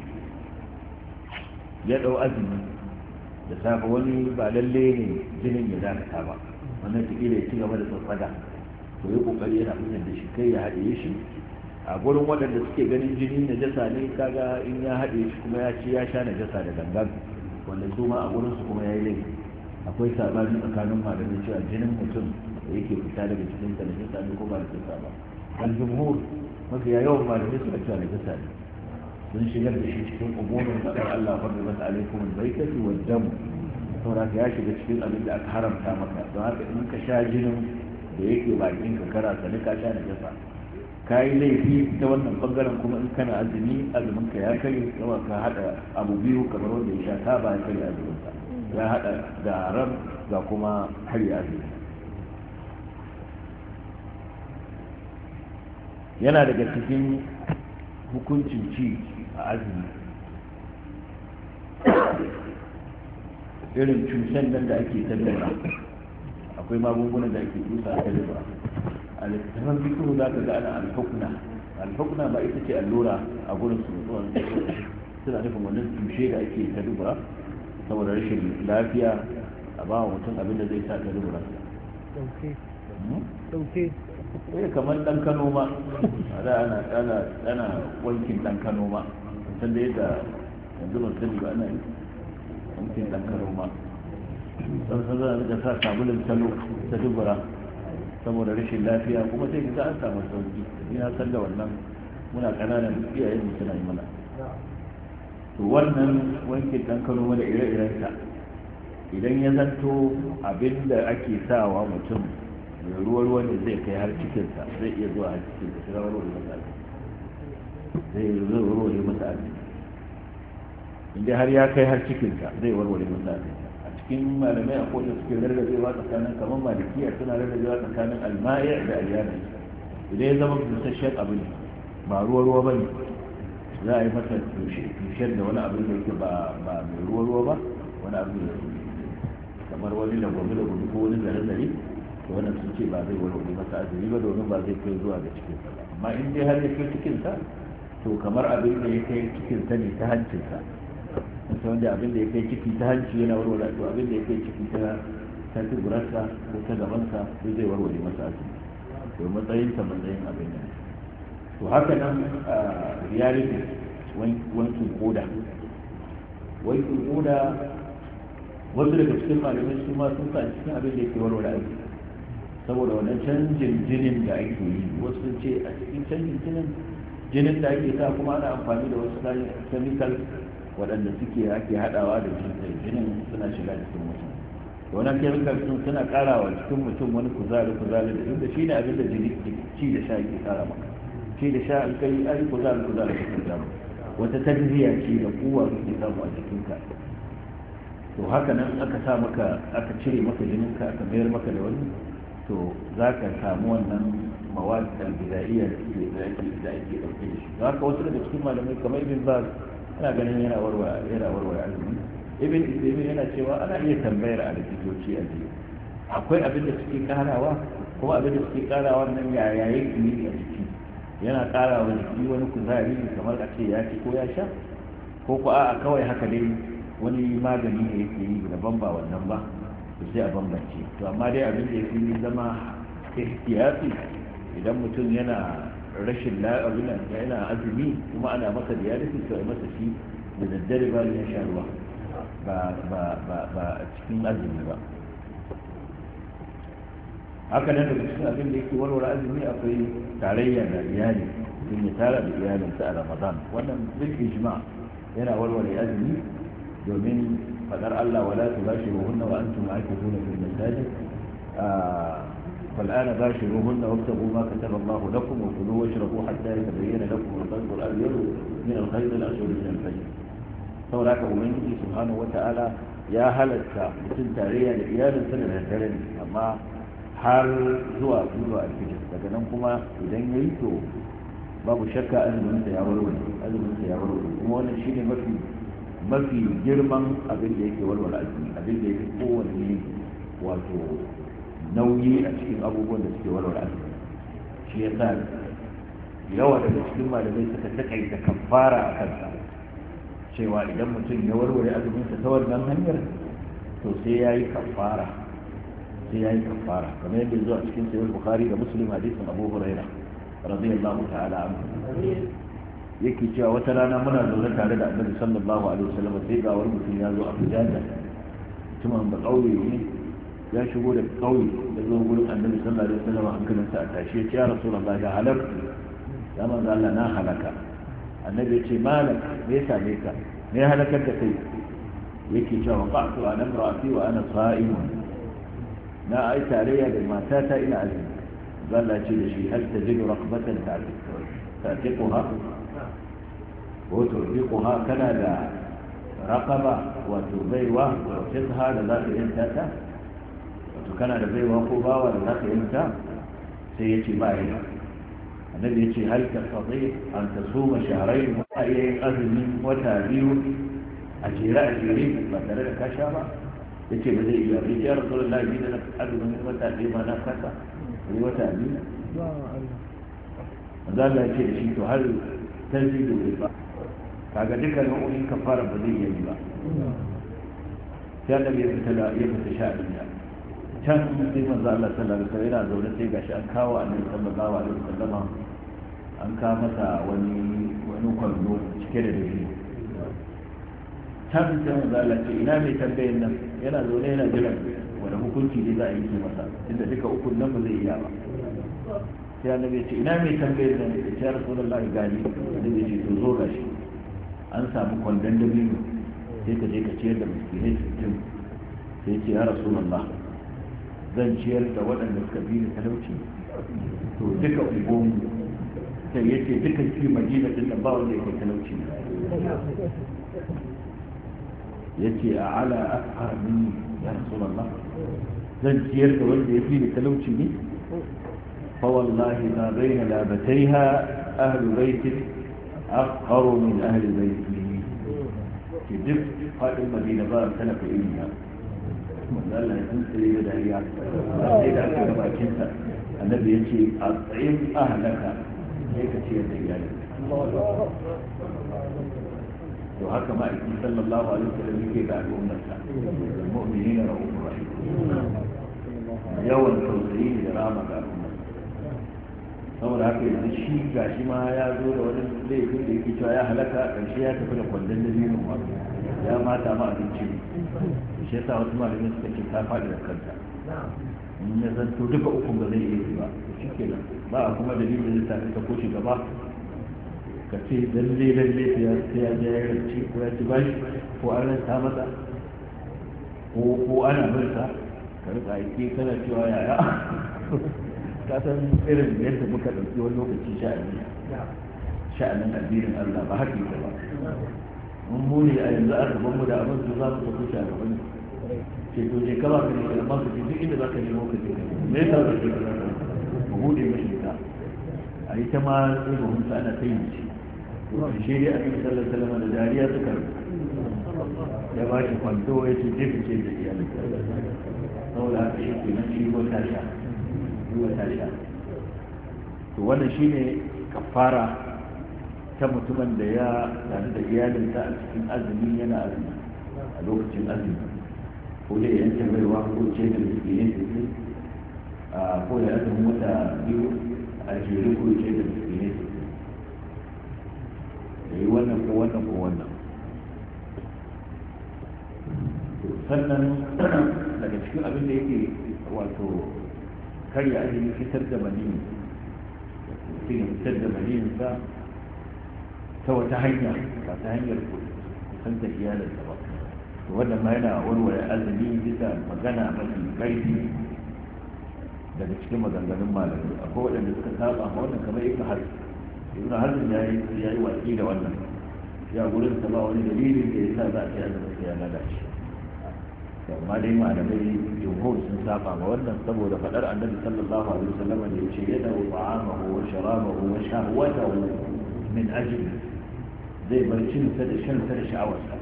Speaker 2: ya ɗau azumi da safe wani ba lalle ne jinin ya dakata ba wannan ta ya ci gaba da tsatsaga to ya kokari yana fitar da shi kai ya haɗe shi a gurin waɗanda suke ganin jini na jasa ne kaga in ya haɗe shi kuma ya ci ya sha na jasa da gangan wanda su ma a gurin su kuma ya yi laifi akwai sabani tsakanin malamai cewa jinin mutum da yake fita daga cikin sa na jasa ne ko ba da jasa ba kan jumhur mafiya yawan malamai suna cewa na jasa ne sun shigar da shi cikin umumin faɗar Allah wanda masa alaikum albaikatu wad dam saboda ya shiga cikin abin da aka haramta maka don haka in ka sha jinin da yake bakin ka kara sani ka sha najasa ka yi laifi ta wannan bangaren kuma in kana azumi azumin ka ya kai yawa ka hada abu biyu kamar wanda ya sha taba ya kai azumin sa ya hada da haram ga kuma har ya azumi yana daga cikin hukuncin ci a azumi irin cutar nan da ake tattara akwai magungunan da ake tusa a tattara a littattafan fikihu za ka ga ana alhukna ba ita ce allura a gurin su suna nufin wannan tushe da ake ta dubura saboda rashin lafiya a ba mutum abin da zai sa ta dubura kamar dan Kano ma ana wankin dan Kano ma san da yadda yanzu ba sani ba ana wankin dan Kano ma don san zan da sa sabulun salo ta dubura saboda rashin lafiya kuma sai ka an samu sauki ina san da wannan muna kananan iyayen mu suna yi mana to wannan wankin dan Kano ma da ire-irensa idan ya zanto abinda ake sawa mutum ruwa ne zai kai har cikinsa zai iya zuwa har cikinsa sai warware masa zai warware masa inda har ya kai har cikinsa zai warware masa a cikin malamai a kowace suke rarrabewa tsakanin kamar malikiya suna rarrabewa tsakanin alma'i da alyana idan ya zama busasshen abu ne ba ruwa ba ne za a yi masa tushen da wani abin da yake ba mai ruwa ba wani abu da kamar wani lagwami ko wani zare-zare to wannan sun ce ba zai warware masa azumi ba domin ba zai kai zuwa ga cikinsa ba amma in dai har ya kai cikinsa to kamar abin da ya kai cikinsa ne ta hancinsa wata wanda abin da ya kai ciki ta hanci yana warware to abin da ya kai ciki ta tuburarsa ko ta gabansa to zai warware masa azumi to matsayinsa matsayin abin nan to haka nan reality wankin koda wasu daga cikin malamai su ma sun sa cikin abin da yake warware azumi saboda wannan canjin jinin da ake yi wasu sun ce a cikin canjin jinin da ake sa kuma ana amfani da wasu chemical waɗanda ake haɗawa da jinin suna shiga cikin mutum wannan chemical sun suna ƙara wa cikin mutum wani kuzari da inda shi ne abin da jini ci da sha yake ƙara maka ci da sha in kai ai kuzari da kake samu wata tarbiyya ce da kuwa kake samu a jikinka to haka nan aka cire maka jininka aka mayar maka da wani to za ka samu wannan mawad al-bidaiya da ake dauke da shi za ka wasu daga cikin malamai kamar ibn baz ana ganin yana warware azumi ibn isaimin yana cewa ana iya tambayar a likitoci a jiki akwai abin da suke karawa kuma abin da suke karawa nan yaya yake yi a jiki yana karawa jiki wani kuzari kamar a ce ya ci ko ya sha ko ko a kawai haka dai wani magani ne yake yi daban ba wannan ba sai a bambance to amma dai abin da ya fi zama ihtiyati idan mutum yana rashin la'abina yana azumi kuma ana masa da yadda to a masa shi da daddare ba ya sha ruwa ba cikin azumi ba haka nan daga cikin abin da yake warware azumi akwai tarayya da iyali mutum ya tara da iyalinsa a ramadan wannan bil ijma yana warware azumi domin fadar Allah wala tubashiruhunna wa antum aakifuna fil masajid فالآن باشروهن وابتغوا ما كتب الله لكم وكلوا واشربوا حتى يتبين لكم الخيط الأبيض من الخيط الأسود من الفجر saboda ubangiji subhanahu wata'ala ya halatta mutum tarayya da iyalinsa da daddare amma har zuwa alfijir daga nan kuma idan yayi to babu shakka azumin sa ya warware kuma wannan shine mafi girman abin da yake warware azumi abin da yake kowanne wato nauyi a cikin abubuwan da suke warware azumi shi ya sa yawa daga cikin malamai suka takaita kafara a kansa cewa idan mutum ya warware azuminsa ta wannan hanyar to sai ya yi kafara kamar yadda zuwa cikin sayar bukhari da muslim hadisin abu huraira radiyallahu ta'ala anhu yake cewa wata rana muna zaune tare da annabi sallallahu alaihi wasallam sai ga wani mutum ya zo a fujata mutumin ba kauye ne ya shigo da kauye da zo gurin annabi sallallahu alaihi wasallam hankalinsa a tashi ya ce ya rasulullah ya halartu ya manzo Allah na halaka annabi ya ce malak me ya same ka me ya halakar da kai yake cewa qa'tu ana imra'ati wa ana sa'im na ai tarayya da matata ina azumi zalla ce da shi hal tajidu raqbatan ta'tiquha wa turbiquha kana da raqaba wa tubaywa wa fiqha da za ta yanta ta to kana da baiwa ko bawa da za ka yanta sai ya ce ba ya annabi ya ce hal tastati an tasuma shahrayn wa ayyin azumin wata biyu a jere ba tare da kasha ba ya ce ba zai iya bai ya rasulullahi bi da azumin wata biyu ma na kasa ne wata biyu manzo Allah ya ce da shi to har tanzidu ba kaga dukkan nau'in kafara ba zai yi ba sai annabi ya fita sha'ani can sai manzo Allah sallallahu alaihi wasallam yana zaune sai gashi an kawo annabi sallallahu alaihi wasallama an kawo masa wani kwallo cike da dabi can sai manzo Allah ce ina mai tambayin nan yana zaune yana jiran wani hukunci ne za a yi masa inda duka ukun nan ba zai iya ba sai annabi ya ce ina mai tambayin nan ya ce ya rasulullahi gani annabi ya ce to zo gashi an samu kwandon dabino sai ka je ka ciyar da miskinai sittin sai ce ya rasulullah zan ciyar da waɗanda suka bi ni talauci to duka ubon sai ya ce duka fi madina din nan ba wanda yake talauci ya ce a ala afhar minni ya rasulullah zan ciyar da wanda ya fi ni talauci ne fa wallahi ma baina labataiha ahlu baitin afqaru min ahli baiti ki duk fadin madina ba talaka ilmiya manzo Allah ya tsaye da dariya sai da aka ga bakinsa annabi ya ce a tsayin ahlaka sai ka ciyar da iyali to haka ma aiki sallallahu alaihi wasallam yake ga al'ummarsa mu'minina rahimur rahim yawan tausayi da rahama ga al'ummarsa saboda haka yanzu shi gashi ma ya zo da wani laifin da yake cewa ya halaka ƙarshe ya tafi da kwandon da biyu ya mata ma abinci shi yasa wasu malamai suka ce ta faɗi da kanta in ya zanto duka ukun ba zai iya yi ba shi ke nan ba a kuma dalilin da zai tafi ta ko shi gaba ka ce lalle sai ya je ya rance ko ya ci bashi ko an ranta masa ko ana birsa ka rika aiki kana cewa yaya ka san irin yadda muka ɗauki wani lokaci sha'anin addinin Allah ba haka ba mun muni a yanzu a gaban mu da abin su za mu tafi shi a gaban ce to je kaba ka ne kalmar ka ce duk inda za ka nemo ka ce me yasa ba ke kaza ka mu bude mashi ta a yi ta ma tsibirin sa ana ta yi ce to shi dai a cikin sallar salama da dariya suka ya ba shi kwanto ya ce je fice da iyalin saboda haka shi ke nan shi wata sha to wannan shine kafara ta mutumin da ya tare da iyalinsa a cikin azumi yana azumi a lokacin azumi ko da yanke baiwa ko ce da miskinai sosai ko ya azumi wata biyu a jere ko ce da miskinai sosai da yi wannan ko wannan ko wannan sannan daga cikin abin da yake wato karya azumi fitar da maniyi mutum ya fitar da maniyinsa ta wata hanya ba ta hanyar kusanta iyalinsa ba to wannan ma yana warware azumi bisa magana mafi ƙarfi daga cikin maganganun malamai akwai waɗanda suka saba ma wannan kamar ibn hazm ya yi watsi da wannan ya gurin sa ba wani dalilin da ya sa za a ce azumin sa ya lalace amma dai malamai jumhur sun saba ma wannan saboda faɗar annabi sallallahu alaihi wasallam da ya ce yana ta'amahu wa sharabahu wa shahwatahu min ajli zai bar cinsa da shansa da sha'awarsa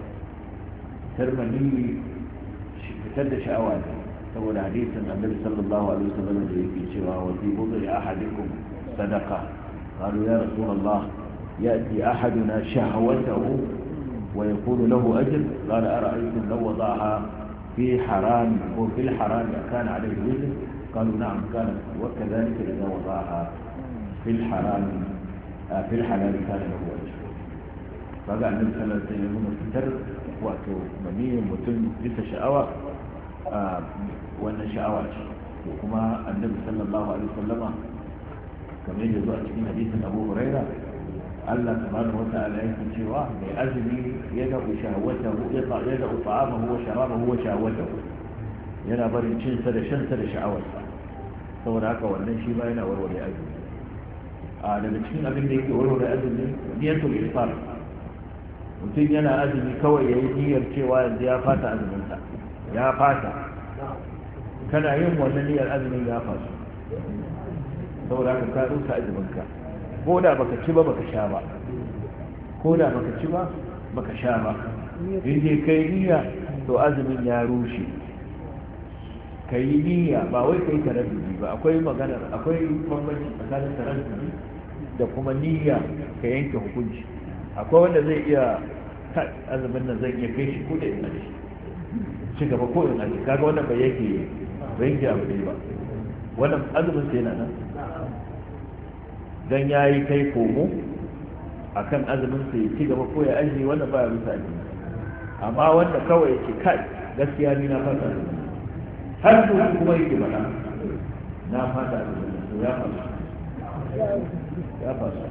Speaker 2: tarmani fitar da sha'awa ne saboda hadisin annabi sallallahu alaihi wasallam da yake cewa wa fi budri ahadikum sadaqa qalu ya rasulullah ya'ti ahaduna shahwatahu wa yakunu lahu ajr qala ara'aytum law wada'aha في حرام وفي الحرام كان عليه وزن قالوا نعم كان وكذلك إذا وضعها في الحرام في الحلال كان له وجه فقال النبي صلى الله عليه وسلم فتر وقته مني متن ليس شعوى وأن شعوى وكما النبي صلى الله عليه وسلم كما يجب أن تكون حديث أبو هريرة Allah subhanahu wa ta'ala yake cewa mai azumi ya da'u shahwatahu ya da'u ta'amahu wa sharabahu wa shahwatahu yana barin cin sa da shan sa da sha'awarsa saboda haka wannan shi ba yana warware azumi a daga cikin abin da yake warware azumi niyatul iftar mutum yana azumi kawai yayi niyyar cewa yanzu ya fata azumin sa ya fata kana yin wannan niyyar azumin ya fata saboda haka ka rusa azumin ka ko da baka ci ba baka sha ba ko da baka ci ba baka sha ba in dai kai niyya to azumin ya rushe kai niyya ba wai kai taraddudi ba akwai magana akwai bambanci tsakanin taraddudi da kuma niyya ka yanke hukunci akwai wanda zai iya azumin nan zan iya kai shi ko da ina shi ci gaba ko ina shi kaga wannan bai yake bai yanke abu ɗaya ba wannan azumin sai yana nan dan yayi kai komo akan azumin sai ci gaba ko ya ajiye wannan ba ya rusa azumi amma wanda kawai yake kai gaskiya ni na fata har su kuma yake bana na fata to ya fasa ya fasa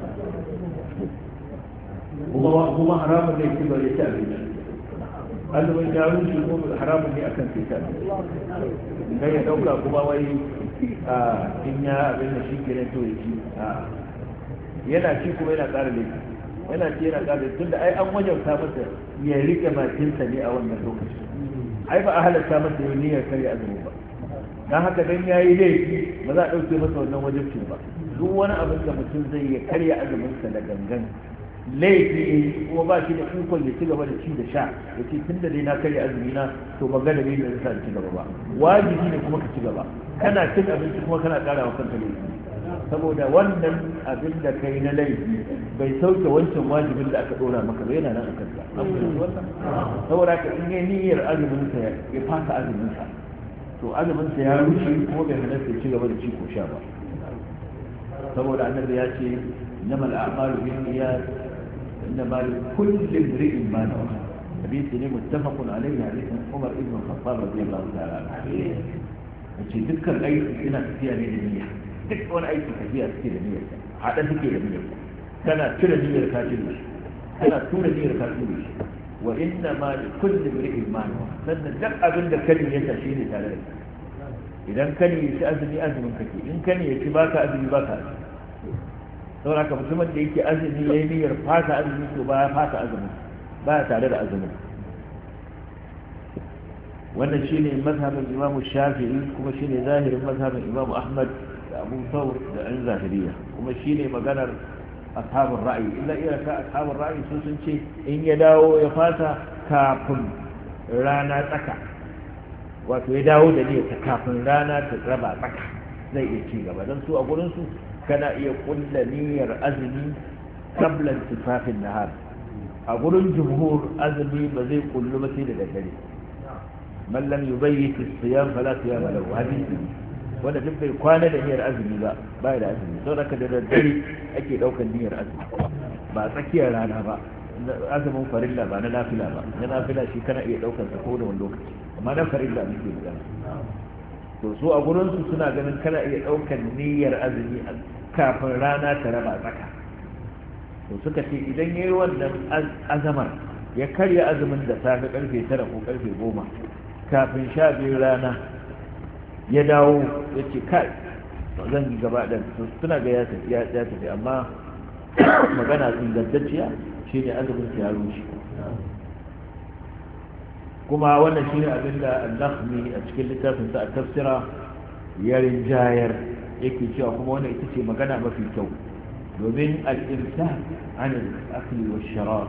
Speaker 2: kuma haramun ne ki bari ta abinci azumin ya rushe ko haramun ne akan sai ta kai ya dauka kuma wai in ya abin da shi ke nan to ya ci yana ci kuma yana ƙara laifi yana ci yana ƙara laifi tunda ai an wajauta masa ya rike bakinsa ne a wannan lokaci ai ba a halatta masa ya niyyar karya azumi ba dan haka dan yayi laifi ba za a ɗauke masa wannan wajibcin ba duk wani abin da mutum zai ya karya azuminsa da gangan laifi kuma ba shi da ikon ya ci gaba da ci da sha ya ce tun da dai na karya azumi na to magana ne da sa ci gaba ba wajibi ne kuma ka ci gaba kana cin abinci kuma kana ƙara wa kanka laifi saboda wannan abin da kai na laifi bai sauke wancan wajibin da aka dora maka ba yana nan a kanka saboda ka in yi niyyar azumin sa ya fasa azumin sa to azumin sa ya rushe kuma bai hana sai ci gaba da ci ko sha ba saboda annabi ya ce innamal a'malu binniyat innama likulli imri'in ma nawa hadisi ne muttafaqun alayhi hadisin Umar ibn Khattab radiyallahu ta'ala anhu yace dukkan aiki ina tafiya ne da niyya duk wani aiki tafiya suke da niyyar hada suke da niyyar kana cire niyyar ka cire shi kana tura niyyar ka tura shi wa inna ma li kulli imri'in ma nawa sannan duk abin da kani ya tashi ne tare da idan kani ya ci azumi azumin kake in kani ya ci baka azumi baka azumi saboda ka mutumin da yake azumi yayi niyyar fata azumi to ba ya fata azumi ba ya tare da azumi wannan shine mazhabin Imam Shafi'i kuma shine zahirin mazhabin Imam Ahmad da Abu Thawr da an zahiriya kuma shine maganar ashabul ra'yi illa iyaka ashabul ra'yi sun ce in ya dawo ya fata kafin rana tsaka wato ya dawo da niyyar kafin rana ta raba tsaka zai iya ci gaba dan su a gurin su kana iya kulla niyyar azumi qabla intifafin nahar a gurin jumhur azumi ba zai kullu ba sai da daddare man lam yubayyit as-siyam fala siyama lahu hadisi wanda duk bai kwana da niyyar azumi ba da azumi saboda da daddare ake daukar niyyar azumi ba tsakiyar rana ba azumin farilla ba na nafila ba na nafila shi kana iya daukar sa ko da wani lokaci amma na farilla muke magana to su a gurin su suna ganin kana iya daukar niyyar azumi kafin rana ta raba tsaka to suka ce idan yayi wannan azamar ya karya azumin da safe karfe 9 ko karfe 10 kafin 12 rana ya dawo ya ce kai zan yi gaba da suna ga ya tafi amma magana ingantacciya shi ne azumin ya rushe kuma wannan shi ne abinda al-Nakhmi a cikin littafinsa a tafsira ya rinjayar yake cewa kuma wannan ita ce magana mafi kyau domin al-imsak an al-akli wa sharab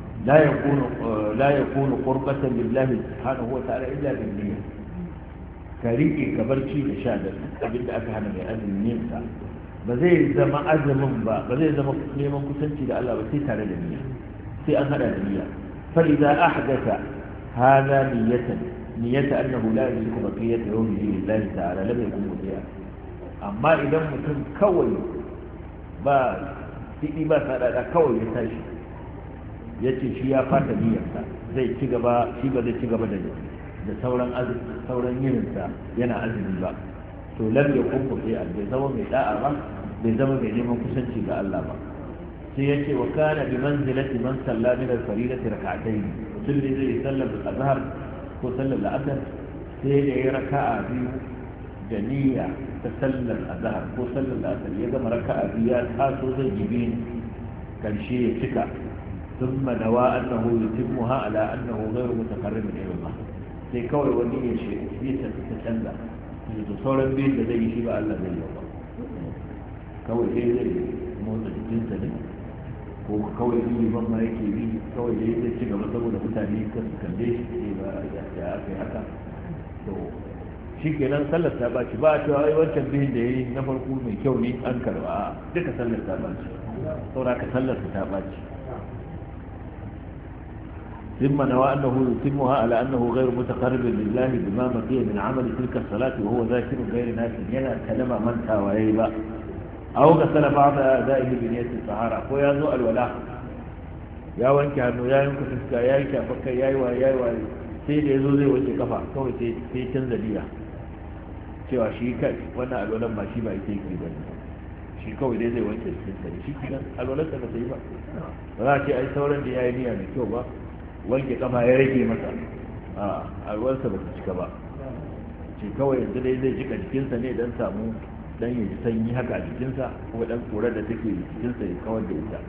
Speaker 2: la yakunu qurbatan lillahi subhanahu wa ta'ala illa bil niyyah ka riƙe ka barci da sha da abin da aka hana mai azumin yinsa ba zai zama azumin ba zai zama neman kusanci da Allah ba sai tare da niyya sai an hada da niyya fa idza ahdatha hada niyyata annahu la yamliku baqiyata yawmihi lillahi ta'ala lam yakun mutiya amma idan mutum kawai ba tiki ba sadada kawai ya tashi yace shi ya fata niyyarsa zai ci gaba shi ba zai ci gaba da sauran yininsa yana azumi ba to lam yakun mutiya bai zama mai da'a ba bai zama mai neman kusanci ga Allah ba sai yace wa kana bi manzilati man salla min al-faridati rak'atayn mutum ne zai sallar azhar ko sallar al-asr sai da ya raka'a biyu da niyya ta sallar azhar ko sallar al-asr ya gama raka'a biyu ya taso zai yi karshe ya cika ثم نوى أنه يتمها على أنه غير متقرب إلى الله sai kawai wani ya ce ta canza da sauran biyun da zai yi shi ba Allah zai yi ba kawai sai zai motsa jikinsa ne ko kawai yi ban ma yake bi kawai dai zai ci gaba saboda mutane kan su kalle shi sai ba ya aka yi haka to shi kenan sallar ta baci ba a cewa ai wancan biyun da ya yi na farko mai kyau ne an karba duka sallar ta baci saboda ka sallar ta baci ثم نوى أنه يتمها على أنه غير متقرب لله بما بقي من عمل تلك الصلاة وهو ذاكر غير ناس ينا كلمة من تاويبا أو غسل بعض أدائه بنية الطهارة ويزوء الولاء يا وانك أنه يا ينك تسكى يا ينك فكا يا يوا يا يوا سيد يزوزي وانك كفا كوي سيد تنزلية cewa shi kai wannan alwalan ba shi ba ita yake ba shi kawai dai zai wanke cikin shi kidan alwalan ta ba ta yi ba ba za a ce ai sauran da yayi niyya mai kyau ba wanke kafa ya rage masa a alwalarsa ba ta cika ba ce kawai yanzu dai zai jika jikinsa ne dan samu dan ya ji sanyi haka a jikinsa ko dan korar da take jikinsa ya kawar da ita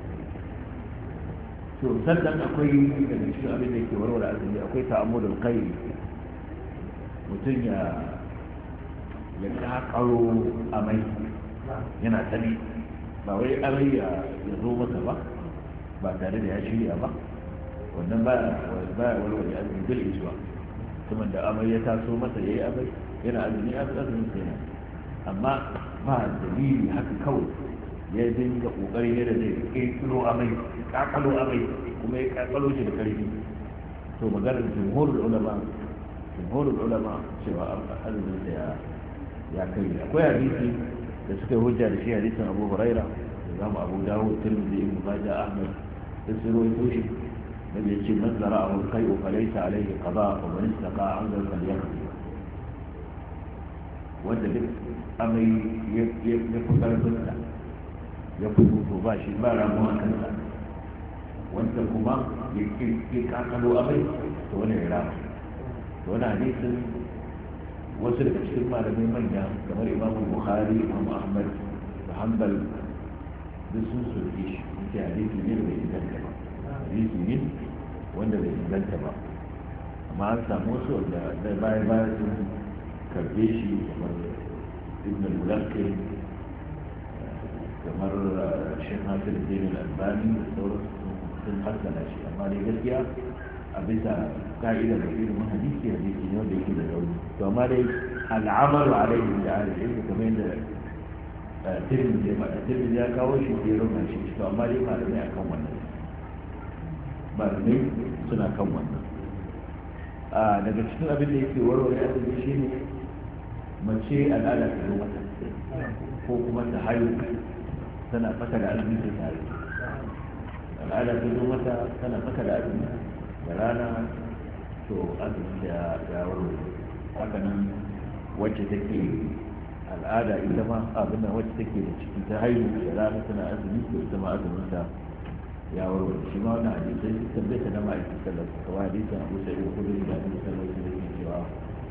Speaker 2: to sannan akwai daga cikin abin da yake warware azumi akwai ta'ammudul khair mutum ya kakaro amai yana tsani ba wai amai ya zo masa ba ba tare da ya shirya ba wannan ba walwale azumi bil iswa kuma da amai ya taso masa yayi amai yana azumi azumin sai na amma ba dalili haka kawai ya dinga kokarin yadda zai kakalo amai kuma ya kakalo shi da karfi to maganar jumhurul ulama cewa azumin sa ya kai akwai hadisi da suka yi hujja da shi hadisin Abu Huraira da zamu Abu Dawud Tirmidhi Ibn Majah Ahmad da su rawaito shi da ya ce man zara'ahu al-qai'u falaysa alayhi qada' wa man istaqa 'an al-yaqdi wanda duk amai ya fi karfin sa ya fi to ba shi ba ramuwa kansa wanda kuma ya kakalo amai to wani ya rama to wani hadisin wasu daga cikin malamai manya kamar imam bukhari imam ahmad da hanbal duk sun soke shi yake hadisi ne da bai inganta ba hadisi ne wanda bai inganta ba amma an samu wasu da baya sun karbe shi kamar ibn al-mulakki kamar shekh nasir din al-albani da sauran sun hassana shi amma dai gaskiya a bisa ka'ida da ilimin hadisi ne wanda yake da rauni to amma dai al'amalu alaihi da alaihi kamar yadda tirmidhi ya kawo shi ke rauna shi to amma dai malamai akan wannan malamai suna kan wannan daga cikin abin da yake warware azumi shine mace al'ada ta zo mata ko kuma ta haihu tana fata da azumi ta tare al'ada ta zo mata tana fata da azumi da rana to azumi da ya warware haka nan wacce take al'ada ita ma abin da wacce take da ciki ta haihu da rana tana azumi to ita ma azumin ta ya warware shi ma wannan hadisai sun tabbata na ma'aikin sallallahu alaihi wasallam kawai hadisin Abu Sa'id al-Khudri da Annabi sallallahu alaihi wasallam yake cewa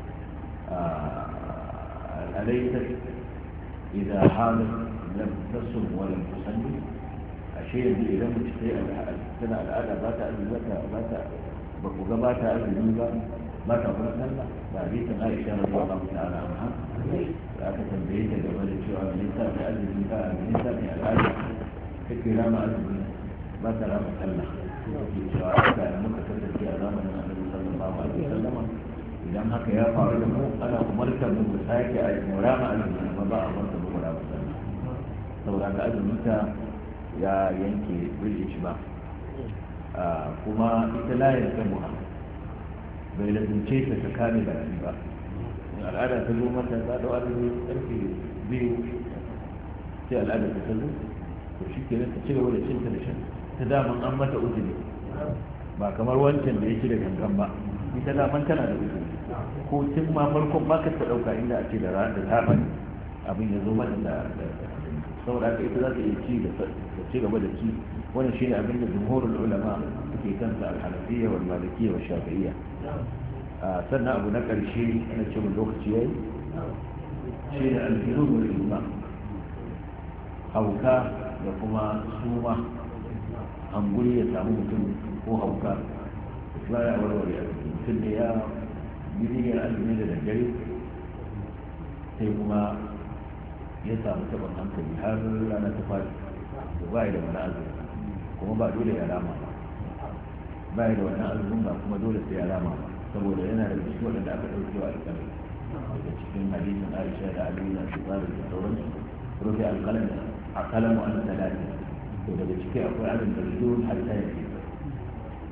Speaker 2: alaysa idza halat lam tasum wa lam tusalli ashe yanzu idan mace tana al'ada ba ta azumi ba ta ba ku gabata azumi ba ta kuma sallah ba hadisin Aisha radiyallahu ta'ala anha da aka tambaye ta game da cewa me yasa mai azumi ba me yasa mai al'ada take rama azumi ba ta rama sallah ke cewa haka da muka kasance a zamanin Annabi sallallahu alaihi wasallam idan haka ya faru da mu ana umartar mu sake a rama azumi amma ba a umartar mu rama sallah saboda ga azumin ta ya yanke bai shi ba kuma ita layar ta muhammad bai lazumce ta ta kame baki ba al'ada ta zo mata ta dau azumi karfe biyu sai al'ada ta zo to shi ke ta ci gaba da cinta da shan ta daman an mata uzuri ba kamar wancan da ya ci da gangan ba ita daman tana da uzuri ko tun ma farkon ba ka ta dauka inda a ce da rana da safa abin ya zo mata da saboda haka ita za ta iya ci da ci gaba da ci wannan shine abin da jumhurul ulama suke kansa al-hanafiyya wal malikiyya wal shafi'iyya sannan abu na karshe ana ce mun lokaci yayi shine al-junub wal ijma hauka da kuma suma hanguri ya samu mutum ko hauka ba ya warware mutum da ya yi azumi da daddare sai kuma ya samu taɓin hankali har rana ta fadi to ba da wani azumi kuma ba dole ya rama ba da wani azumin ba kuma dole sai ya rama ba saboda yana da cikin waɗanda aka ɗauke wa alƙalami daga cikin hadisin Aisha da Ali na Shubar da sauransu rufe alƙalamu an talati to daga ciki akwai azumi da zuwa har ta yake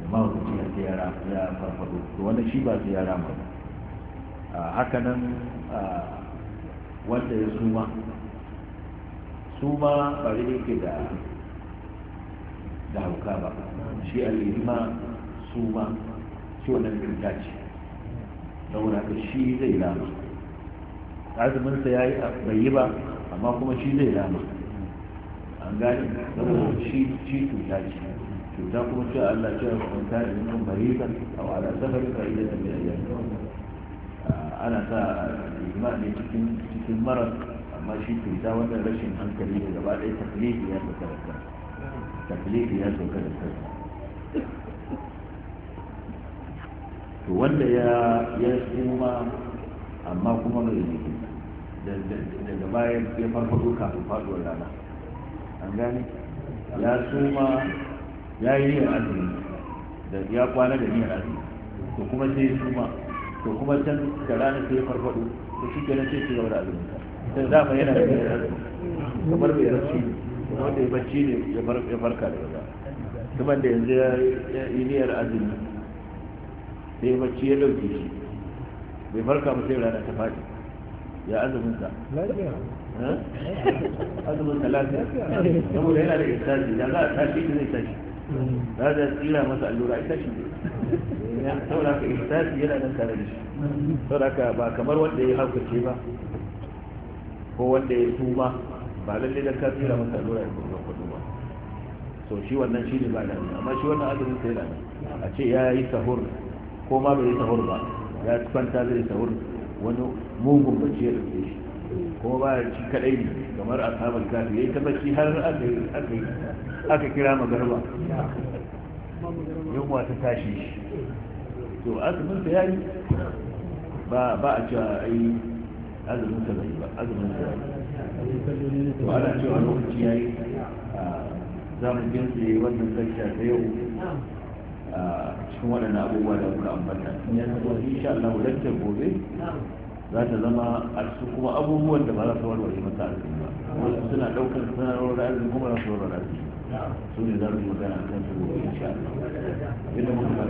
Speaker 2: mahaukaci ya farfado to wannan shi ba su ya rama haka nan wanda ya suma ba da yake da hauka ba shi al'ihima suma shi wannan kirka ce saboda haka shi zai rama azuminsa ya yi bai yi ba amma kuma shi zai rama an gani saboda shi cuta ce cuta kuma ce Allah ce wa kwanta da minkum maridan aw ala safarin fa'idatan min ayyam ana sa ijma ne cikin marar amma shi cuta wannan rashin hankali ne gaba ɗaya taklifi ya sauka da kansa to wanda ya suma amma kuma mai daga bayan ya farfado kafin faduwar rana an gane ya suma ya yi niyyar azumi da ya kwana da niyyar azumi to kuma sai ya suma to kuma can da rana sai ya farfado to shi kenan sai ci gaba da azumi sai dama yana da niyyar azumi kamar bai bacci wanda ya bacci ne ya farka da gaza kuma da yanzu ya yi niyyar azumi sai ya bacci ya dauke shi bai farka ba sai rana ta fadi ya azumin sa azumin sa lafiya saboda yana da ihsasi da za a tashi zai tashi za a tsira masa allura ita shi saboda haka ihsasi yana nan tare da shi saboda haka ba kamar wanda ya haukace ba ko wanda ya tuba ba lalle da ka tsira masa allura ya kuma kudu ba so shi wannan shi ne ba da amma shi wannan azumin sai yana a ce ya yi sahur ko ma bai yi sahur ba ya kwanta zai sahur wani mugun bacci ya dauke shi kuma ba ci kadai ne kamar ashabul kafi yayi ta bacci har aka kira magarba yunwa ta tashi shi to azumin sa yayi ba a cewa ai azumin sa bai ba azumin sa yayi to ana cewa lokaci yayi za mu jinsi wannan zakka ta yau cikin waɗannan abubuwa da muka ambata yanzu insha Allah wadanda gobe za ta zama a su kuma abubuwan da ba za su warware masa arziki ba wasu suna ɗaukar sanarwar arziki kuma za su warware arziki su ne za su magana kan su gobe insha Allah